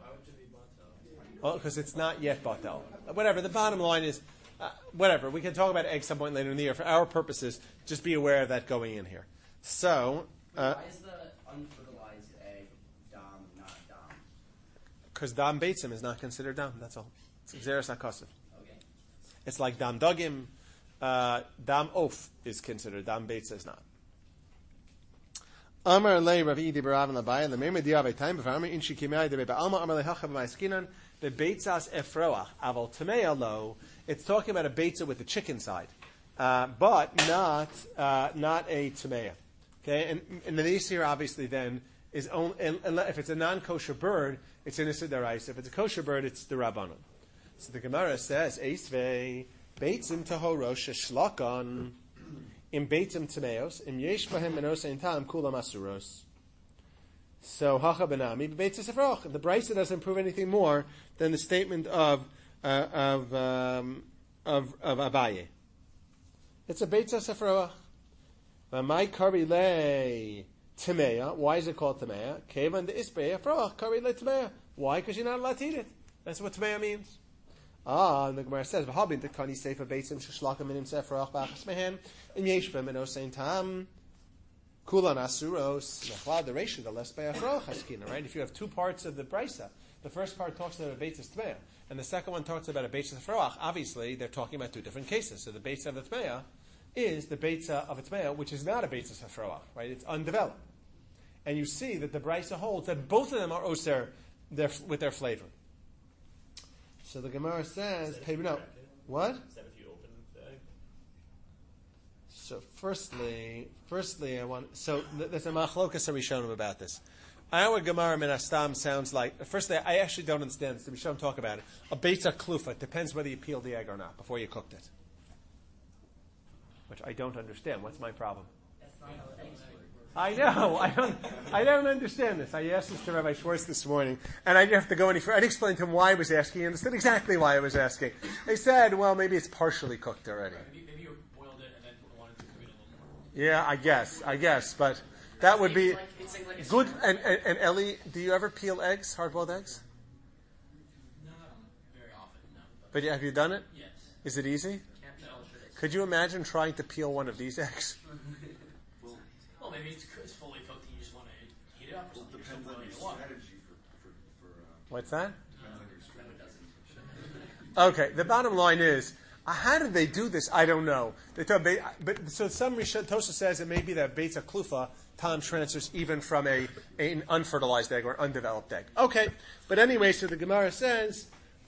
Oh, because it's not yet batel. Whatever. The bottom line is, uh, whatever. We can talk about eggs some point later in the year. For our purposes, just be aware of that going in here. So. Uh, Why is the unfertilized egg dam not dam? Because dam beitzim is not considered dam. That's all. It's xeris akasiv. Okay. It's like dam dogim. Uh, dam oaf is considered. Dam beitza is not. Amar le Rav Idi Barav Labai le Meme Diave Time B'Amar Inshi Kimai de Reba Alma Amar le Hachav Ma'askinan the Beitzas Efroach Aval Tamei Lo. It's talking about a beitza with the chicken side, uh, but not uh, not a tamei. Okay, and, and the issue here obviously then is only and, and if it's a non-kosher bird, it's in a siddaraisa. If it's a kosher bird, it's the rabbanon. So the Gemara says, "Eisvei beitzim tahorosh shlakon im beitzim tameos im yesh bahem menos ein tam kulam asuros." So hacha benami beitzas efroch. The brisa doesn't prove anything more than the statement of uh, of um, of of Abaye. It's a beitzas efroch. My kari le tameya. Why is it called tameya? Kevan de isbei efroch kari le tameya. Why? Because you're not allowed to eat it. That's what tameya means. Ah, and the Gemara says, "V'habin dekani sefer beitzim sheshlakam minim sefroch b'achas mehem im yesh b'hem menos ein tam kulan asuros." Nachlad the reisha the less be'afroch haskina. Right? If you have two parts of the brisa, the first part talks about a beitzas tameya, and the second one talks about a beitzas efroch. Obviously, they're talking about two different cases. So the beitzah of the tameya is the beitzah of a tameya, which is not a beitzas efroch. Right? It's undeveloped, and you see that the brisa holds that both of them are oser their, with their flavor. So the Gemara says, hey, no, what? Is that if you open the egg? So firstly, firstly, I want, so there's a machlokas harishonim about this. Our Gemara min Astam sounds like, firstly, I actually don't understand this. The Rishonim talk about it. A beitzah klufa, depends whether you peeled the egg or not before you cooked it. Which I don't understand. What's my problem? That's not how eggs work. I know. I don't. I don't understand this. I asked this to Rabbi Schwartz this morning, and I didn't have to go any further. I explained to him why I was asking. He understood exactly why I was asking. They said, "Well, maybe it's partially cooked already." Maybe, maybe you boiled it and then wanted to cook it a little more. Yeah, I guess. I guess, but that would be It's like- it's like- like a good. super- And, and, and Ellie, do you ever peel eggs, hard-boiled eggs? Not very often, no. But have you done it? Yes. Is it easy? No. Could you imagine trying to peel one of these eggs? Well, maybe it's, it's fully cooked and you just want to heat it up or something. You're still boiling the water. What's that? No. Okay, the bottom line is, uh, how did they do this? I don't know. They talk, but so some Rishonim Tosa says it may be that Beitzah Klufa Tom transfers even from a, a an unfertilized egg or undeveloped egg. Okay, but anyway, so the Gemara says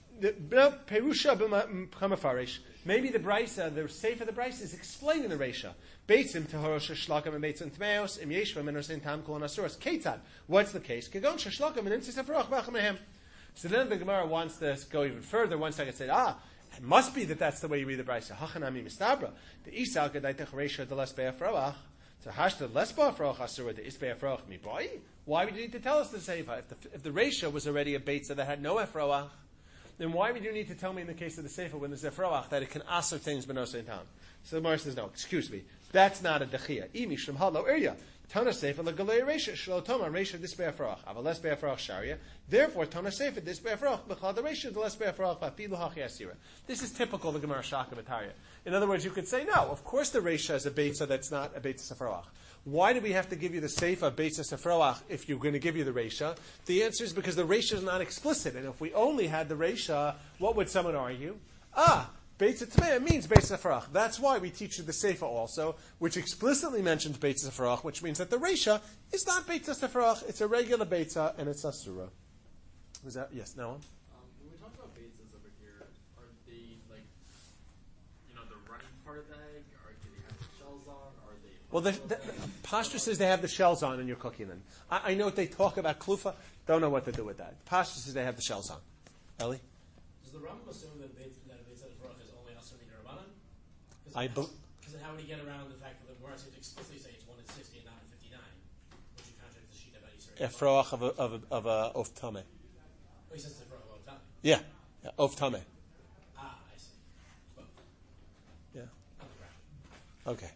Perusha b'mafarish. Maybe the brisa, the sefer of the brisa is explaining the reisha. Beitzim tahorosh shlakam and beitzim tmeos im yeshva menosin tam kol nasuras. Ketzad. What's the case? Kegon shlakam and insis afroch b'achem. So then the Gemara wants to go even further. One second, say, ah, it must be that that's the way you read the brisa. Hachanami mistabra. The isal gedaitach reisha the less be'afroach. So hashta less be'afroach asura the is be'afroach mi boy. Why would you need to tell us the sefer if the if the reisha was already a beitza that had no afroach? Then why would you need to tell me in the case of the sefer when there's efroach that it can aser things benos ein tam? So the Gemara says, no, excuse me, that's not a dechia. Imi shem halo area. Tana sefer legalei reisha shlo toma reisha this be'afroach aval less be'afroach sharia. Therefore, tana sefer this be'afroach b'chad the reisha the less be'afroach v'afilu hachi asira. This is typical of the Gemara Shaka B'Tarya. In other words, you could say, no, of course the reisha is a beitza that's not a beitza sefroach. Why do we have to give you the sefer beitza sefroach if you're going to give you the reisha? The answer is because the reisha is not explicit, and if we only had the reisha, what would someone argue? Ah, beitza tmeya means beitza sefroach. That's why we teach you the sefer also, which explicitly mentions beitza sefroach, which means that the reisha is not beitza sefroach. It's a regular beitza, and it's asura. Was that yes? No. Um, when we talk about beitzas over here, are they like, you know, the running part of the egg, or do they have the shells on? Are they? Well, the, the, the Pashto says they have the shells on and you're cooking them. I, I know what they talk about klufa. Don't know what to do with that. Pashto says they have the shells on. Ellie? Does the Rambam assume that Beit that Beit Tzadifrach is only Asur Rabbanan? I bel- Because how would he get around the fact that the Gemara seems to explicitly say it's one in sixty and not in fifty-nine, which would contradict the sheet about Yisrael? Efroach of a, of a, of a of tame. Oh, he says it's Efroach of time. Yeah, yeah, of tame. Ah, I see. Well, Yeah. unlike Rashi. Okay.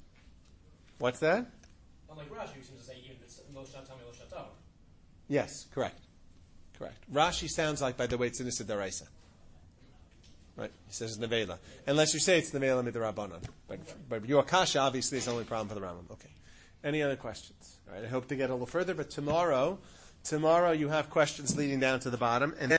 What's that? Unlike Rashi, who seems to say even if it's Lo Shatami Lo Shato. Yes, correct. Correct. Rashi sounds like, by the way, it's in the Daraisa. Right? He says it's Nevela. Unless you say it's Nevela Midrabanan. But, but your Kasha obviously is the only problem for the Rambam. Okay. Any other questions? All right. I hope to get a little further, but tomorrow, tomorrow you have questions leading down to the bottom. And